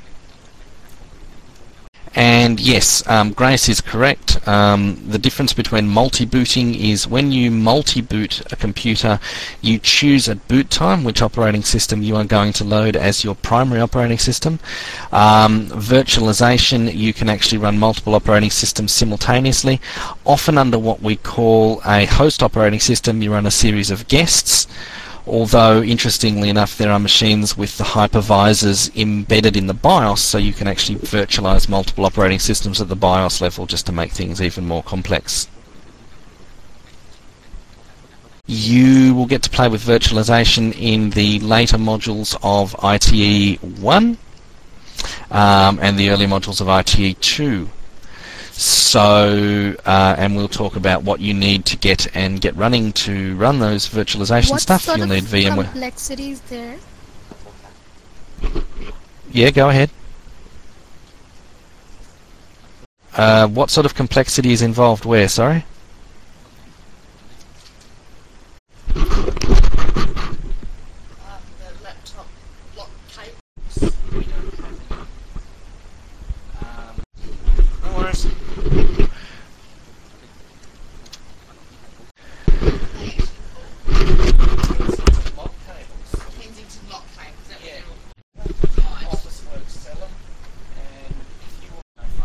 And yes, Grace is correct. The difference between multi-booting is when you multi-boot a computer, you choose at boot time which operating system you are going to load as your primary operating system. Virtualization, you can actually run multiple operating systems simultaneously. Often under what we call a host operating system, you run a series of guests. Although, interestingly enough, there are machines with the hypervisors embedded in the BIOS, so you can actually virtualize multiple operating systems at the BIOS level just to make things even more complex. You will get to play with virtualization in the later modules of ITE 1 and the early modules of ITE 2. So, and we'll talk about what you need to get running to run those virtualization stuff. You'll need VMware. What sort of complexity is there? Yeah, go ahead. What sort of complexity is involved where, sorry? The laptop lock cables. No worries. Kensington lock cables. Yeah. Officeworks sell them, and if you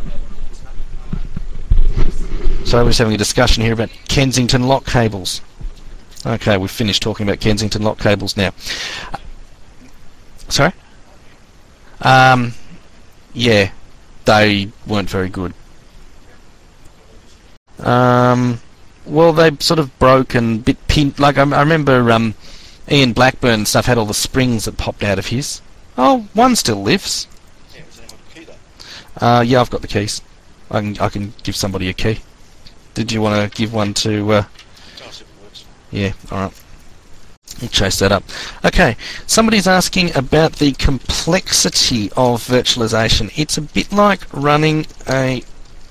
want... So we're just having a discussion here about Kensington lock cables. Okay, we've finished talking about Kensington lock cables now. Sorry? Yeah, they weren't very good. Well, they sort of broke and bit pinned. Like I remember, Ian Blackburn and stuff had all the springs that popped out of his. Oh, one still lives. Yeah, I've got the keys. I can give somebody a key. Did you want to give one to? Yeah, alright. We'll chase that up. Okay, somebody's asking about the complexity of virtualization. It's a bit like running a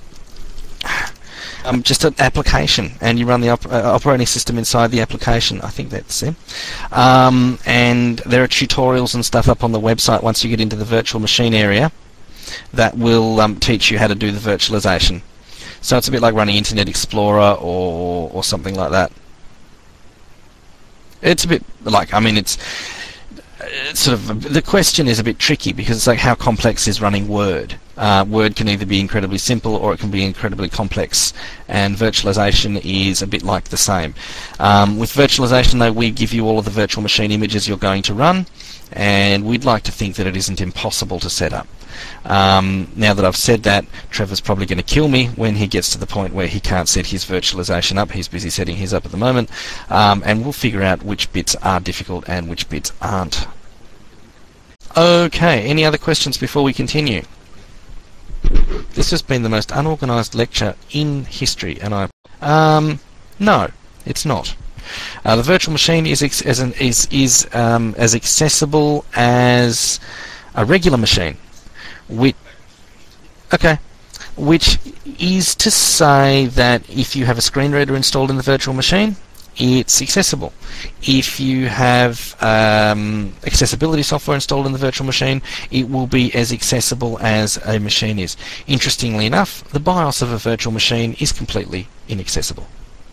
just an application, and you run the operating system inside the application. I think that's it. And there are tutorials and stuff up on the website once you get into the virtual machine area that will teach you how to do the virtualization. So it's a bit like running Internet Explorer or something like that. It's a bit like, I mean, it's sort of, the question is a bit tricky because it's like, how complex is running Word? Word can either be incredibly simple or it can be incredibly complex, and virtualization is a bit like the same. With virtualization though, we give you all of the virtual machine images you're going to run, and we'd like to think that it isn't impossible to set up. Now that I've said that, Trevor's probably going to kill me when he gets to the point where he can't set his virtualization up. He's busy setting his up at the moment, and we'll figure out which bits are difficult and which bits aren't. Okay, any other questions before we continue? This has been the most unorganised lecture in history, and no, it's not. The virtual machine is as accessible as a regular machine. Which is to say that if you have a screen reader installed in the virtual machine, it's accessible. If you have accessibility software installed in the virtual machine, it will be as accessible as a machine is. Interestingly enough, the BIOS of a virtual machine is completely inaccessible.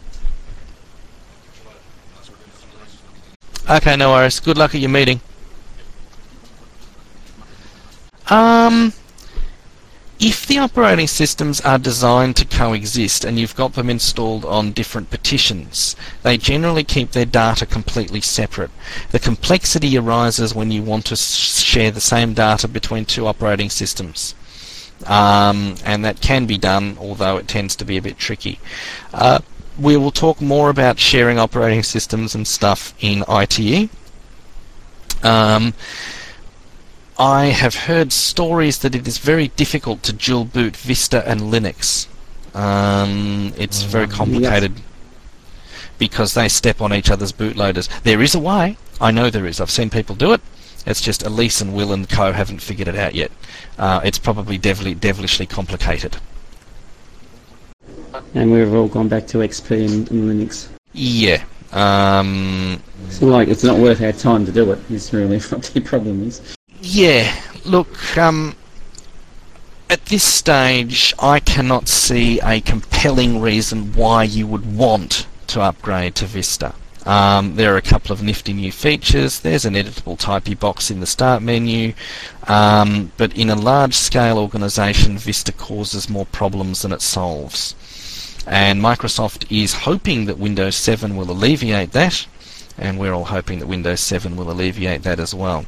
Okay, no worries. Good luck at your meeting. If the operating systems are designed to coexist and you've got them installed on different partitions, they generally keep their data completely separate. The complexity arises when you want to share the same data between two operating systems. And that can be done, although it tends to be a bit tricky. We will talk more about sharing operating systems and stuff in ITE. I have heard stories that it is very difficult to dual boot Vista and Linux. It's very complicated because they step on each other's bootloaders. There is a way. I know there is. I've seen people do it. It's just Elise and Will and co haven't figured it out yet. It's probably devilishly complicated. And we've all gone back to XP and Linux. Yeah. So it's not worth our time to do it, is really what the problem is. Yeah, look, at this stage I cannot see a compelling reason why you would want to upgrade to Vista. There are a couple of nifty new features. There's an editable typey box in the start menu, but in a large-scale organisation, Vista causes more problems than it solves. And Microsoft is hoping that Windows 7 will alleviate that, and we're all hoping that Windows 7 will alleviate that as well.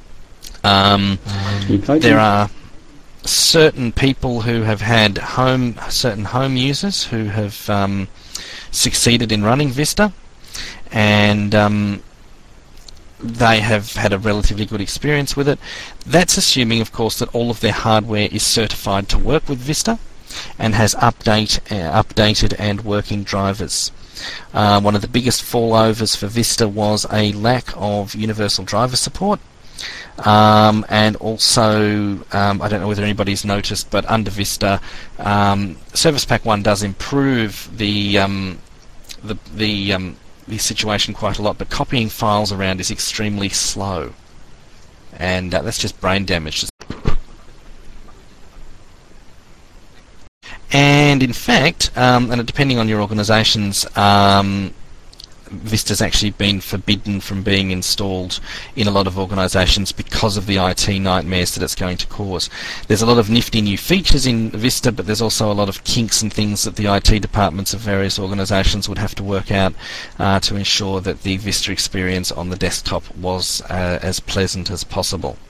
There are certain people who have had certain home users who have succeeded in running Vista, and they have had a relatively good experience with it. That's assuming, of course, that all of their hardware is certified to work with Vista and has updated and working drivers. One of the biggest fallovers for Vista was a lack of universal driver support. And also, I don't know whether anybody's noticed, but under Vista, Service Pack 1 does improve the situation quite a lot, but copying files around is extremely slow, and that's just brain damage. And in fact, and depending on your organisations, Vista's actually been forbidden from being installed in a lot of organisations because of the IT nightmares that it's going to cause. There's a lot of nifty new features in Vista, but there's also a lot of kinks and things that the IT departments of various organisations would have to work out to ensure that the Vista experience on the desktop was as pleasant as possible.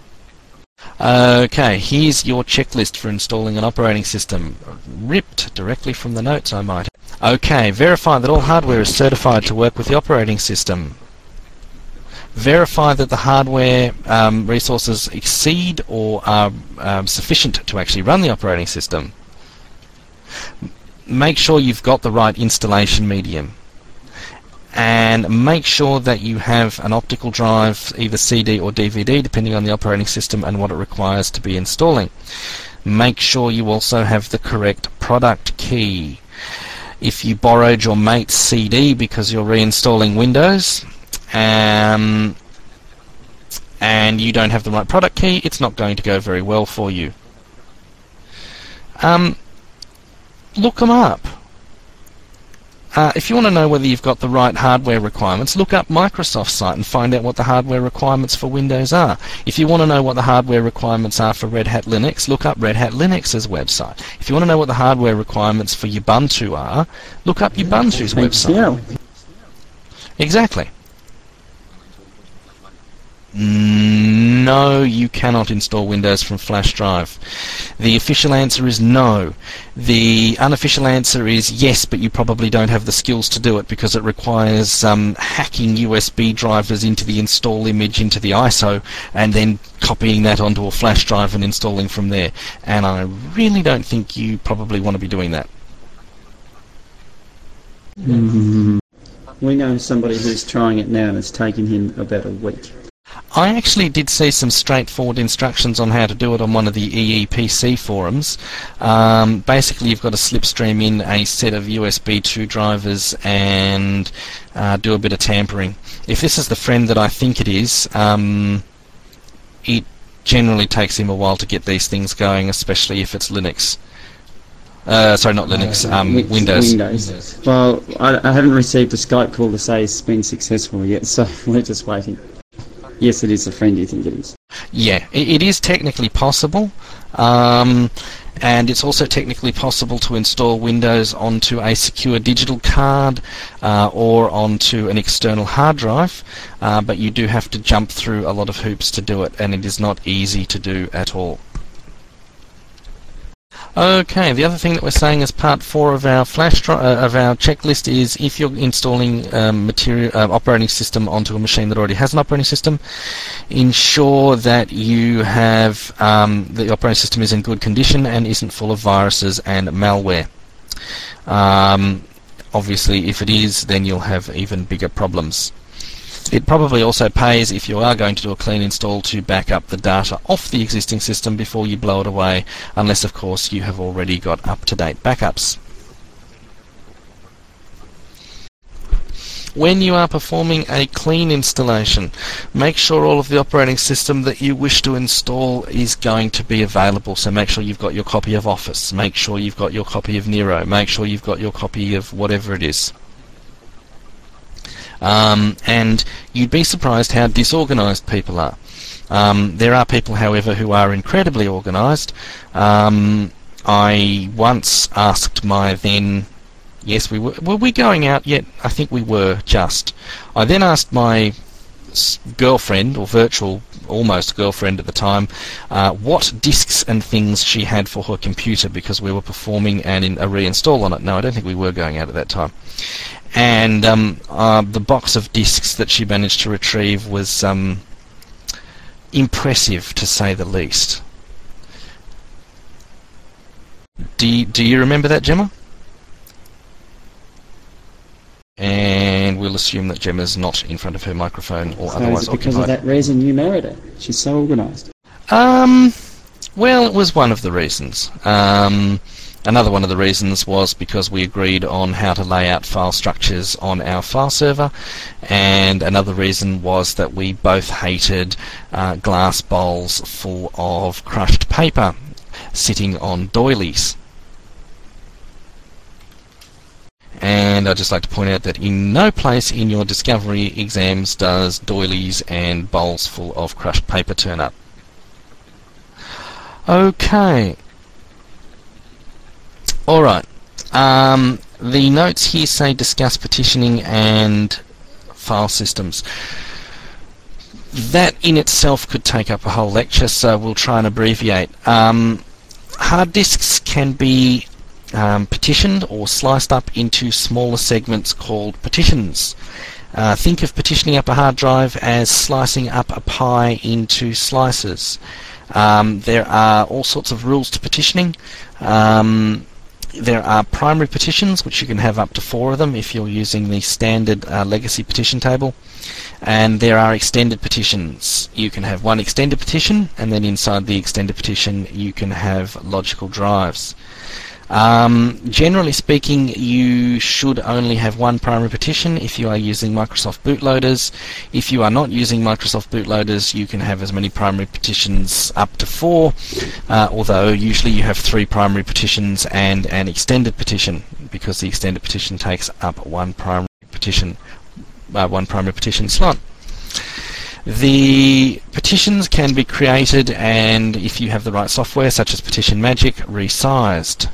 Okay, here's your checklist for installing an operating system, ripped directly from the notes, I might. Okay, verify that all hardware is certified to work with the operating system. Verify that the hardware resources exceed or are sufficient to actually run the operating system. Make sure you've got the right installation medium. And make sure that you have an optical drive, either CD or DVD, depending on the operating system and what it requires to be installing. Make sure you also have the correct product key. If you borrowed your mate's CD because you're reinstalling Windows, and you don't have the right product key, it's not going to go very well for you. Look them up. If you want to know whether you've got the right hardware requirements, look up Microsoft's site and find out what the hardware requirements for Windows are. If you want to know what the hardware requirements are for Red Hat Linux, look up Red Hat Linux's website. If you want to know what the hardware requirements for Ubuntu are, look up Ubuntu's website. Exactly. No, you cannot install Windows from flash drive. The official answer is no. The unofficial answer is yes, but you probably don't have the skills to do it because it requires hacking USB drivers into the install image into the ISO and then copying that onto a flash drive and installing from there. And I really don't think you probably want to be doing that. We know somebody who's trying it now and it's taken him about a week. I actually did see some straightforward instructions on how to do it on one of the EEPC forums. Basically, you've got to slipstream in a set of USB 2 drivers and do a bit of tampering. If this is the friend that I think it is, it generally takes him a while to get these things going, especially if it's Linux. Sorry, not Linux, Windows. Well, I haven't received a Skype call to say it's been successful yet, so we're just waiting. Yes, it is a friend, you think it is? Yeah, it is technically possible, and it's also technically possible to install Windows onto a secure digital card or onto an external hard drive, but you do have to jump through a lot of hoops to do it, and it is not easy to do at all. Okay, the other thing that we're saying as part 4 of our of our checklist is if you're installing operating system onto a machine that already has an operating system, ensure that you have the operating system is in good condition and isn't full of viruses and malware. Obviously, if it is, then you'll have even bigger problems. It probably also pays, if you are going to do a clean install, to back up the data off the existing system before you blow it away, unless of course you have already got up-to-date backups. When you are performing a clean installation, make sure all of the operating system that you wish to install is going to be available. So make sure you've got your copy of Office, make sure you've got your copy of Nero, make sure you've got your copy of whatever it is. And you'd be surprised how disorganised people are. There are people, however, who are incredibly organised. I once asked my then... Yes, were we going out yet? I think we were, just. I then asked my girlfriend, or virtual almost girlfriend at the time, what disks and things she had for her computer, because we were performing a reinstall on it. No, I don't think we were going out at that time. And the box of disks that she managed to retrieve was impressive, to say the least. Do you remember that, Gemma? And we'll we'll assume that Gemma's not in front of her microphone or So otherwise is it because occupied. of that reason you married her? She's so organised. Well, it was one of the reasons. Another one of the reasons was because we agreed on how to lay out file structures on our file server, and another reason was that we both hated glass bowls full of crushed paper sitting on doilies. And I'd just like to point out that in no place in your discovery exams does doilies and bowls full of crushed paper turn up. Okay. Alright. The notes here say discuss partitioning and file systems. That in itself could take up a whole lecture, so we'll try and abbreviate. Hard disks can be partitioned or sliced up into smaller segments called partitions. Think of partitioning up a hard drive as slicing up a pie into slices. There are all sorts of rules to partitioning. There are primary partitions, which you can have up to 4 of them if you're using the standard legacy partition table. And there are extended partitions. You can have one extended partition, and then inside the extended partition you can have logical drives. Generally speaking, you should only have one primary partition if you are using Microsoft bootloaders. If you are not using Microsoft bootloaders, you can have as many primary partitions up to 4, although usually you have 3 primary partitions and an extended partition, because the extended partition takes up one primary partition slot. The partitions can be created, and if you have the right software, such as Partition Magic, resized.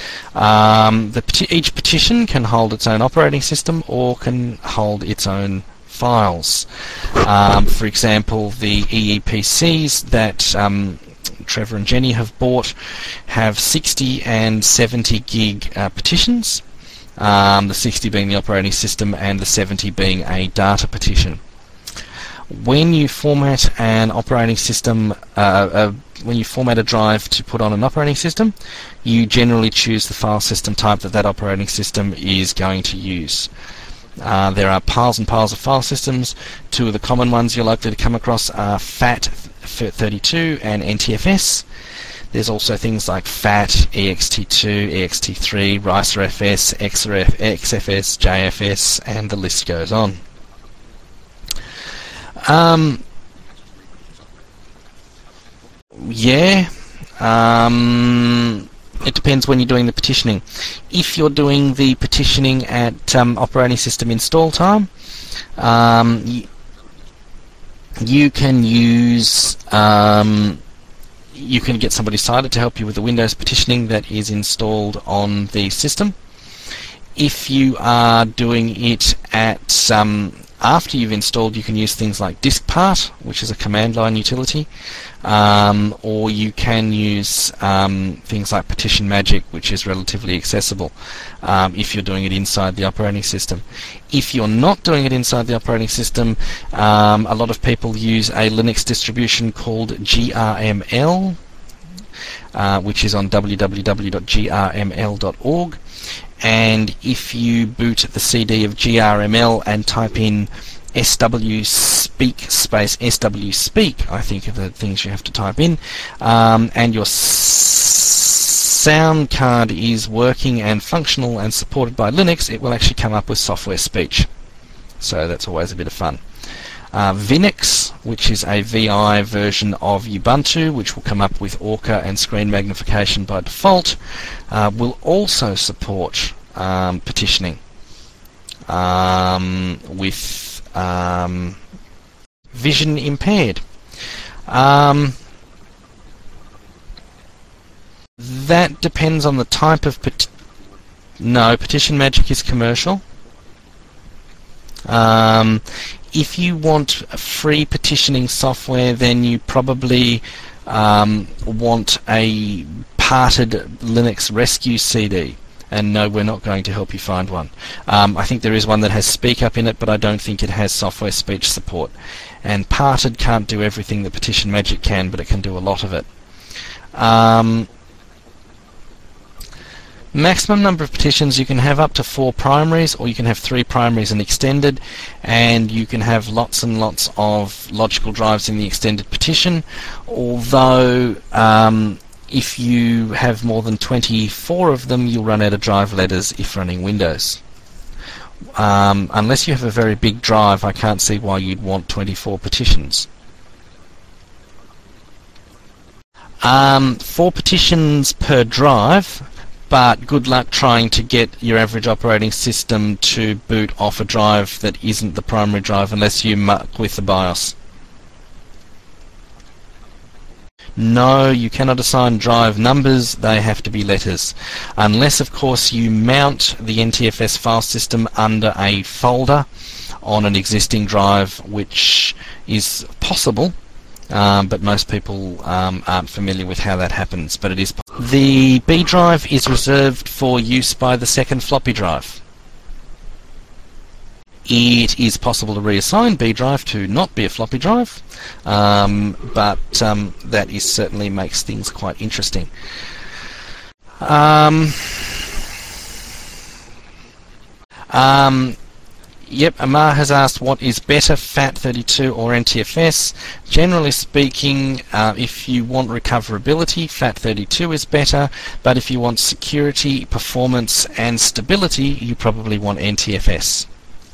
Each partition can hold its own operating system or can hold its own files. For example, the EEPCs that Trevor and Jenny have bought have 60 and 70 gig partitions, the 60 being the operating system and the 70 being a data partition. When you format an operating system, when you format a drive to put on an operating system, you generally choose the file system type that operating system is going to use. There are piles and piles of file systems. 2 of the common ones you're likely to come across are FAT32 and NTFS. There's also things like FAT, ext2, ext3, RicerFS, XFS, JFS, and the list goes on. It depends when you're doing the partitioning. If you're doing the partitioning at operating system install time, you can use you can get somebody cited to help you with the Windows partitioning that is installed on the system. If you are doing it at after you've installed, you can use things like diskpart, which is a command line utility, or you can use things like Partition Magic, which is relatively accessible if you're doing it inside the operating system. If you're not doing it inside the operating system, a lot of people use a Linux distribution called GRML, which is on www.grml.org. And if you boot the CD of GRML and type in swspeak space swspeak, I think are the things you have to type in, and your sound card is working and functional and supported by Linux, it will actually come up with software speech. So that's always a bit of fun. Vinux, which is a VI version of Ubuntu, which will come up with Orca and screen magnification by default, will also support partitioning with vision impaired. That depends on the type of no, Partition Magic is commercial. If you want free partitioning software, then you probably want a parted Linux Rescue CD. And no, we're not going to help you find one. I think there is one that has SpeakUp in it, but I don't think it has software speech support. And parted can't do everything that Partition Magic can, but it can do a lot of it. Maximum number of partitions, you can have up to 4 primaries, or you can have 3 primaries and extended, and you can have lots and lots of logical drives in the extended partition, although if you have more than 24 of them, you'll run out of drive letters if running Windows. Unless you have a very big drive, I can't see why you'd want 24 partitions. 4 partitions per drive, but good luck trying to get your average operating system to boot off a drive that isn't the primary drive unless you muck with the BIOS. No, you cannot assign drive numbers, they have to be letters. Unless, of course, you mount the NTFS file system under a folder on an existing drive, which is possible, but most people aren't familiar with how that happens, but it is possible. The B drive is reserved for use by the second floppy drive. It is possible to reassign B drive to not be a floppy drive, but that is certainly makes things quite interesting. Yep, Amar has asked what is better, FAT32 or NTFS. Generally speaking, if you want recoverability, FAT32 is better, but if you want security, performance and stability, you probably want NTFS.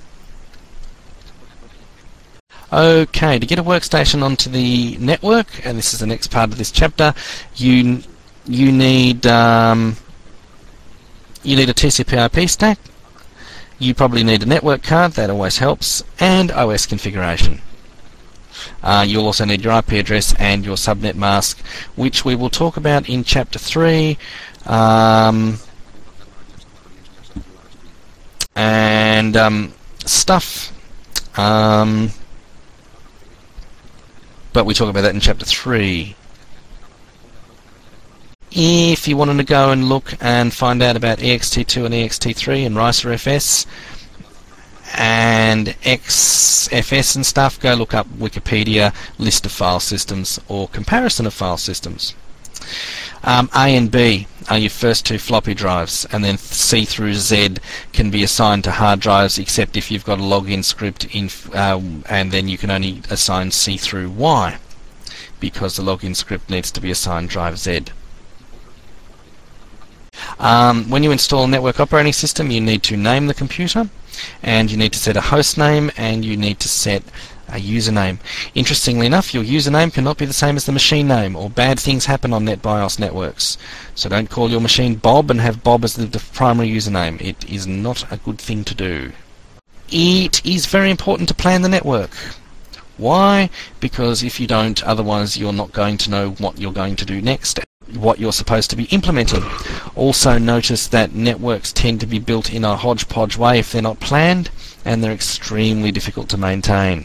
Okay, to get a workstation onto the network, and this is the next part of this chapter, you need a TCP/IP stack. You probably need a network card, that always helps, and OS configuration. You'll also need your IP address and your subnet mask, which we will talk about in Chapter 3. Stuff. But we talk about that in Chapter 3. If you wanted to go and look and find out about ext2 and ext3 and RicerFS and XFS and stuff, go look up Wikipedia, list of file systems or comparison of file systems. A and B are your first 2 floppy drives, and then C through Z can be assigned to hard drives, except if you've got a login script in, and then you can only assign C through Y, because the login script needs to be assigned drive Z. When you install a network operating system, you need to name the computer, and you need to set a host name, and you need to set a username. Interestingly enough, your username cannot be the same as the machine name, or bad things happen on NetBIOS networks. So don't call your machine Bob and have Bob as the primary username. It is not a good thing to do. It is very important to plan the network. Why? Because if you don't, otherwise you're not going to know what you're going to do next, what you're supposed to be implementing. Also notice that networks tend to be built in a hodgepodge way if they're not planned, and they're extremely difficult to maintain.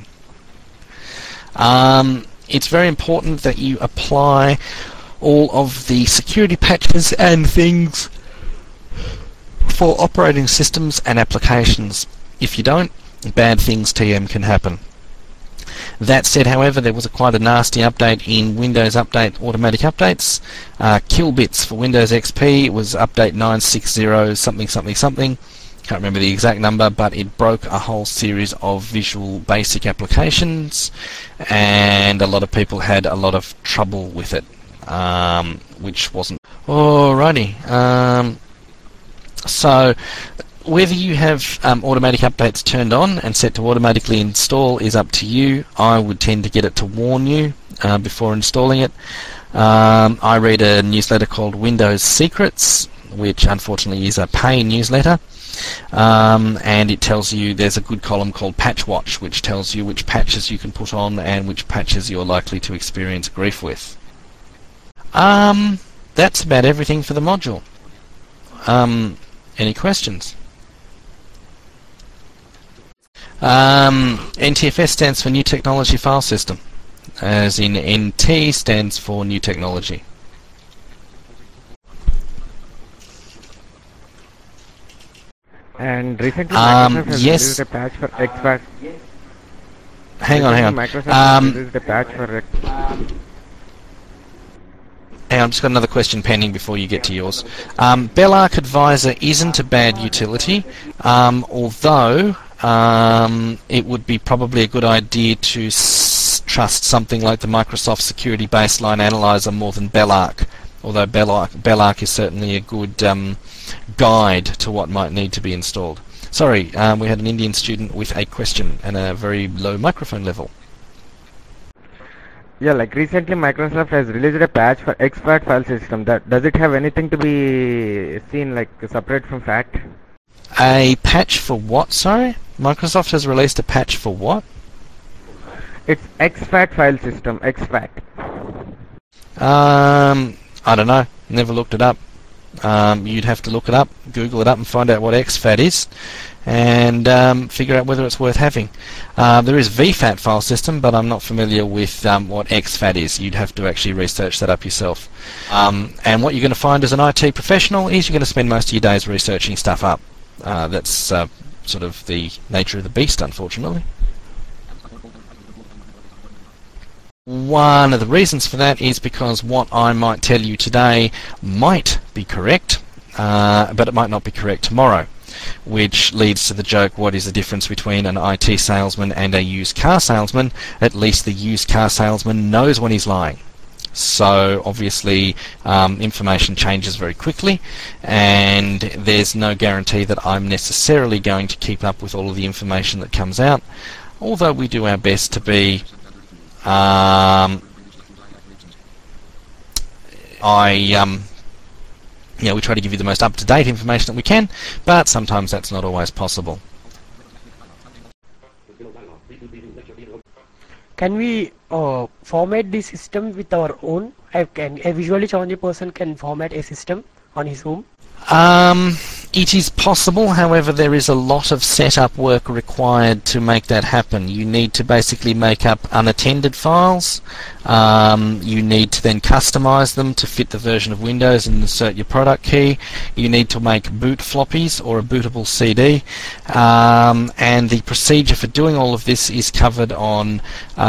It's very important that you apply all of the security patches and things for operating systems and applications. If you don't, bad things TM can happen. That said, however, there was quite a nasty update in Windows Update automatic updates. Killbits for Windows XP was update 960 something something something. Can't remember the exact number, but it broke a whole series of Visual Basic applications, and a lot of people had a lot of trouble with it, which wasn't... Alrighty. So whether you have automatic updates turned on and set to automatically install is up to you. I would tend to get it to warn you before installing it. I read a newsletter called Windows Secrets, which unfortunately is a pay newsletter. And it tells you there's a good column called Patch Watch, which tells you which patches you can put on and which patches you're likely to experience grief with. That's about everything for the module. Any questions? NTFS stands for New Technology File System, as in NT stands for New Technology. And recently Microsoft has yes. released a patch for XFAT. Hang on. Microsoft has released a patch for Hang on, I've just got another question pending before you get to yours. Belarc Advisor isn't a bad utility, although it would be probably a good idea to trust something like the Microsoft Security Baseline Analyzer more than Belarc, although Belarc is certainly a good guide to what might need to be installed. Sorry, we had an Indian student with a question and a very low microphone level. Yeah, like recently Microsoft has released a patch for exFAT file system. Does it have anything to be seen like separate from FAT? A patch for what, sorry? Microsoft has released a patch for what? It's exFAT file system, exFAT. I don't know. Never looked it up. You'd have to look it up, Google it up and find out what exFAT is and figure out whether it's worth having. There is VFAT file system, but I'm not familiar with what exFAT is. You'd have to actually research that up yourself. And what you're going to find as an IT professional is you're going to spend most of your days researching stuff up. That's sort of the nature of the beast, unfortunately. One of the reasons for that is because what I might tell you today might be correct, but it might not be correct tomorrow, which leads to the joke, what is the difference between an IT salesman and a used car salesman? At least the used car salesman knows when he's lying. So obviously information changes very quickly, and there's no guarantee that I'm necessarily going to keep up with all of the information that comes out, although we do our best to be we try to give you the most up-to-date information that we can, but sometimes that's not always possible. Can we format the system with our own? A visually challenged person can format a system on his own? It is possible, however there is a lot of setup work required to make that happen. You need to basically make up unattended files, you need to then customize them to fit the version of Windows and insert your product key, you need to make boot floppies or a bootable CD, and the procedure for doing all of this is covered on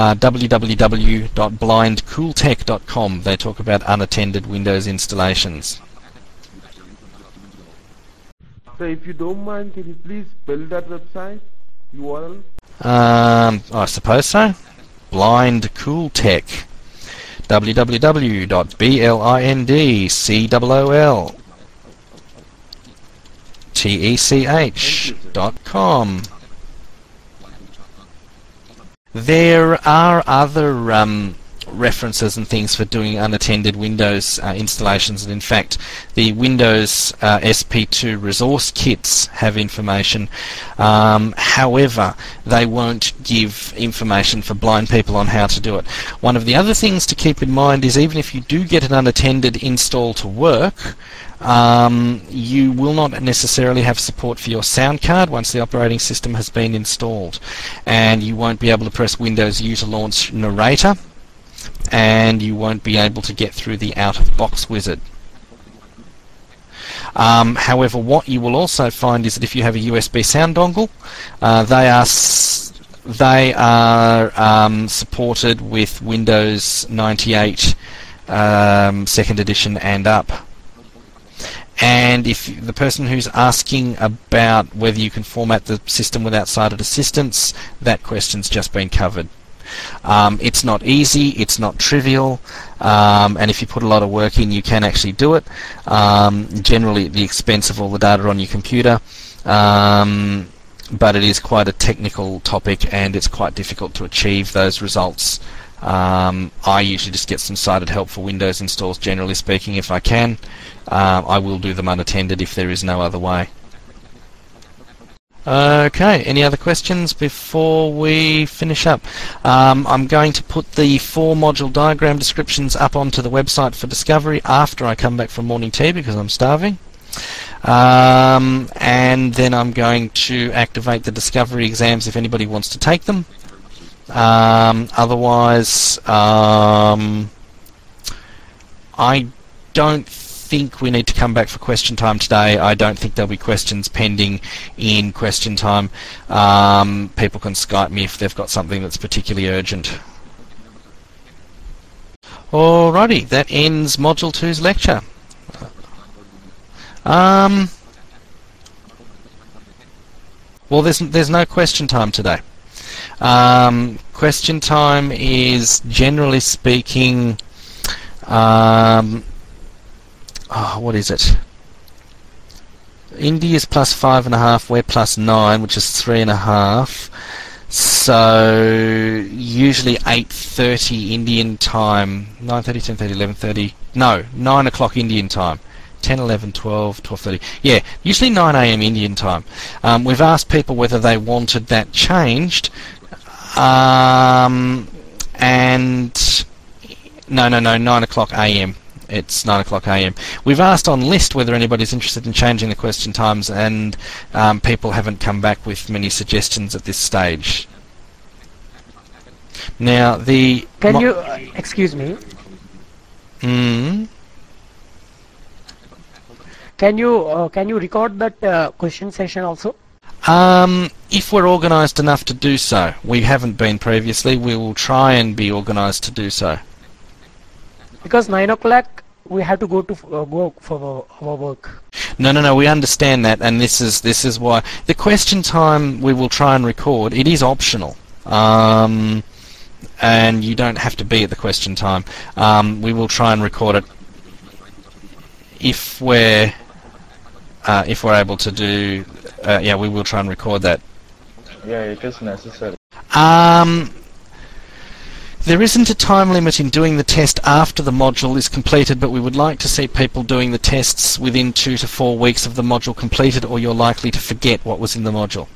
www.blindcooltech.com. They talk about unattended Windows installations. So if you don't mind, can you please spell that website URL? I suppose so. Blind Cool Tech. www.blindcooltech.com. There are other references and things for doing unattended Windows installations, and in fact the Windows SP2 resource kits have information, however they won't give information for blind people on how to do it. One of the other things to keep in mind is even if you do get an unattended install to work, you will not necessarily have support for your sound card once the operating system has been installed, and you won't be able to press Windows U to launch Narrator, and you won't be able to get through the out-of-box wizard. However, what you will also find is that if you have a USB sound dongle, they are supported with Windows 98 2nd edition and up. And if the person who's asking about whether you can format the system without sighted assistance, that question's just been covered. It's not easy, it's not trivial, and if you put a lot of work in you can actually do it, generally at the expense of all the data on your computer, but it is quite a technical topic and it's quite difficult to achieve those results. I usually just get some sighted help for Windows installs, generally speaking, if I can. I will do them unattended if there is no other way. Okay, any other questions before we finish up? I'm going to put the 4 module diagram descriptions up onto the website for discovery after I come back from morning tea because I'm starving. And then I'm going to activate the discovery exams if anybody wants to take them. Otherwise, I don't think we need to come back for question time today. I don't think there'll be questions pending in question time. People can Skype me if they've got something that's particularly urgent. Alrighty, that ends Module 2's lecture. Well, there's no question time today. Question time is, generally speaking, what is it? India's +5.5, we're +9, which is 3.5. So usually 8:30 Indian time, 9:30, 10:30, 11:30. No, 9 o'clock Indian time. 10, 11, 12, 12:30. Yeah, usually 9 a.m. Indian time. We've asked people whether they wanted that changed, and no, 9 o'clock a.m. It's 9 o'clock a.m. We've asked on list whether anybody's interested in changing the question times, and people haven't come back with many suggestions at this stage. Now, the... Can you, excuse me? Can you record that question session also? If we're organised enough to do so. We haven't been previously. We will try and be organised to do so. Because 9 o'clock we have to go to work for our work. No. We understand that, and this is why the question time we will try and record. It is optional, and you don't have to be at the question time. We will try and record it if we're able to do. Yeah, we will try and record that. Yeah, it is necessary. There isn't a time limit in doing the test after the module is completed, but we would like to see people doing the tests within 2 to 4 weeks of the module completed, or you're likely to forget what was in the module.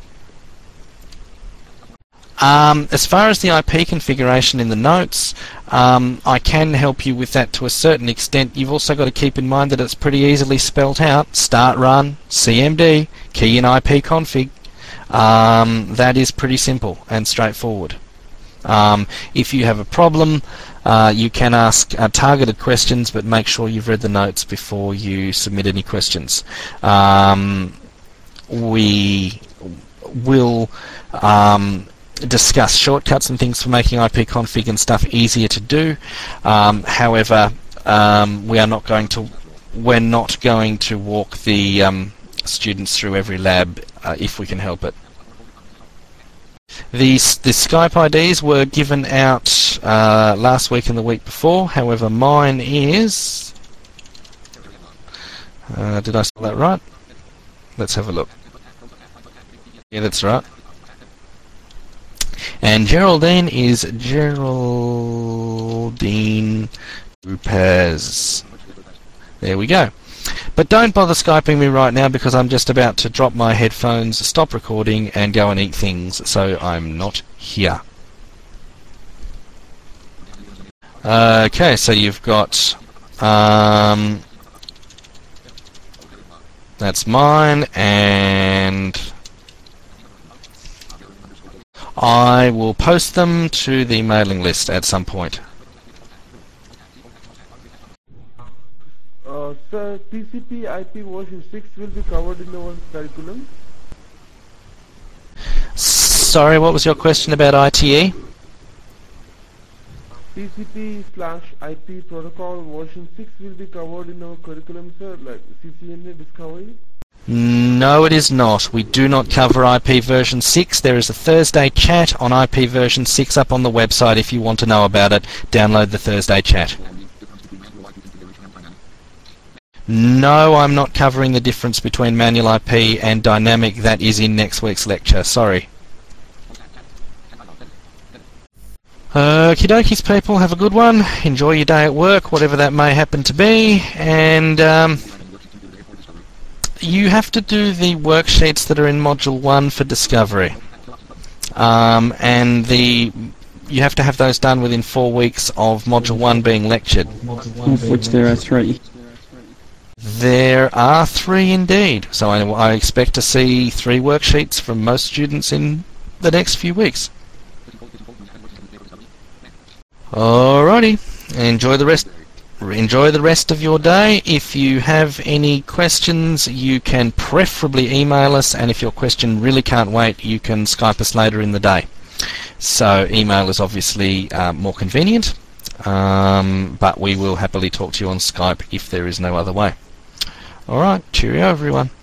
As far as the IP configuration in the notes, I can help you with that to a certain extent. You've also got to keep in mind that it's pretty easily spelt out. Start run, CMD, key in IP config. That is pretty simple and straightforward. If you have a problem, you can ask targeted questions, but make sure you've read the notes before you submit any questions. We will discuss shortcuts and things for making IP config and stuff easier to do. However, we're not going to walk the students through every lab if we can help it. The Skype IDs were given out last week and the week before. However, mine is... did I spell that right? Let's have a look. Yeah, that's right. And Geraldine is Geraldine Rupaz. There we go. But don't bother Skyping me right now, because I'm just about to drop my headphones, stop recording, and go and eat things, so I'm not here. Okay, so you've got... that's mine, and... I will post them to the mailing list at some point. Sir, TCP IP version 6 will be covered in our curriculum. Sorry, what was your question about ITE? TCP/IP protocol version 6 will be covered in our curriculum, sir, like CCNA Discovery. No, it is not. We do not cover IP version 6. There is a Thursday chat on IP version 6 up on the website. If you want to know about it, download the Thursday chat. No, I'm not covering the difference between manual IP and dynamic. That is in next week's lecture. Sorry. Okie dokies, people. Have a good one. Enjoy your day at work, whatever that may happen to be. And you have to do the worksheets that are in Module 1 for Discovery. And you have to have those done within 4 weeks of Module 1 being lectured. Of which there are 3. There are 3 indeed. So I expect to see 3 worksheets from most students in the next few weeks. Alrighty. Enjoy the rest of your day. If you have any questions, you can preferably email us, and if your question really can't wait, you can Skype us later in the day. So email is obviously more convenient. but we will happily talk to you on Skype if there is no other way. Alright, cheerio everyone.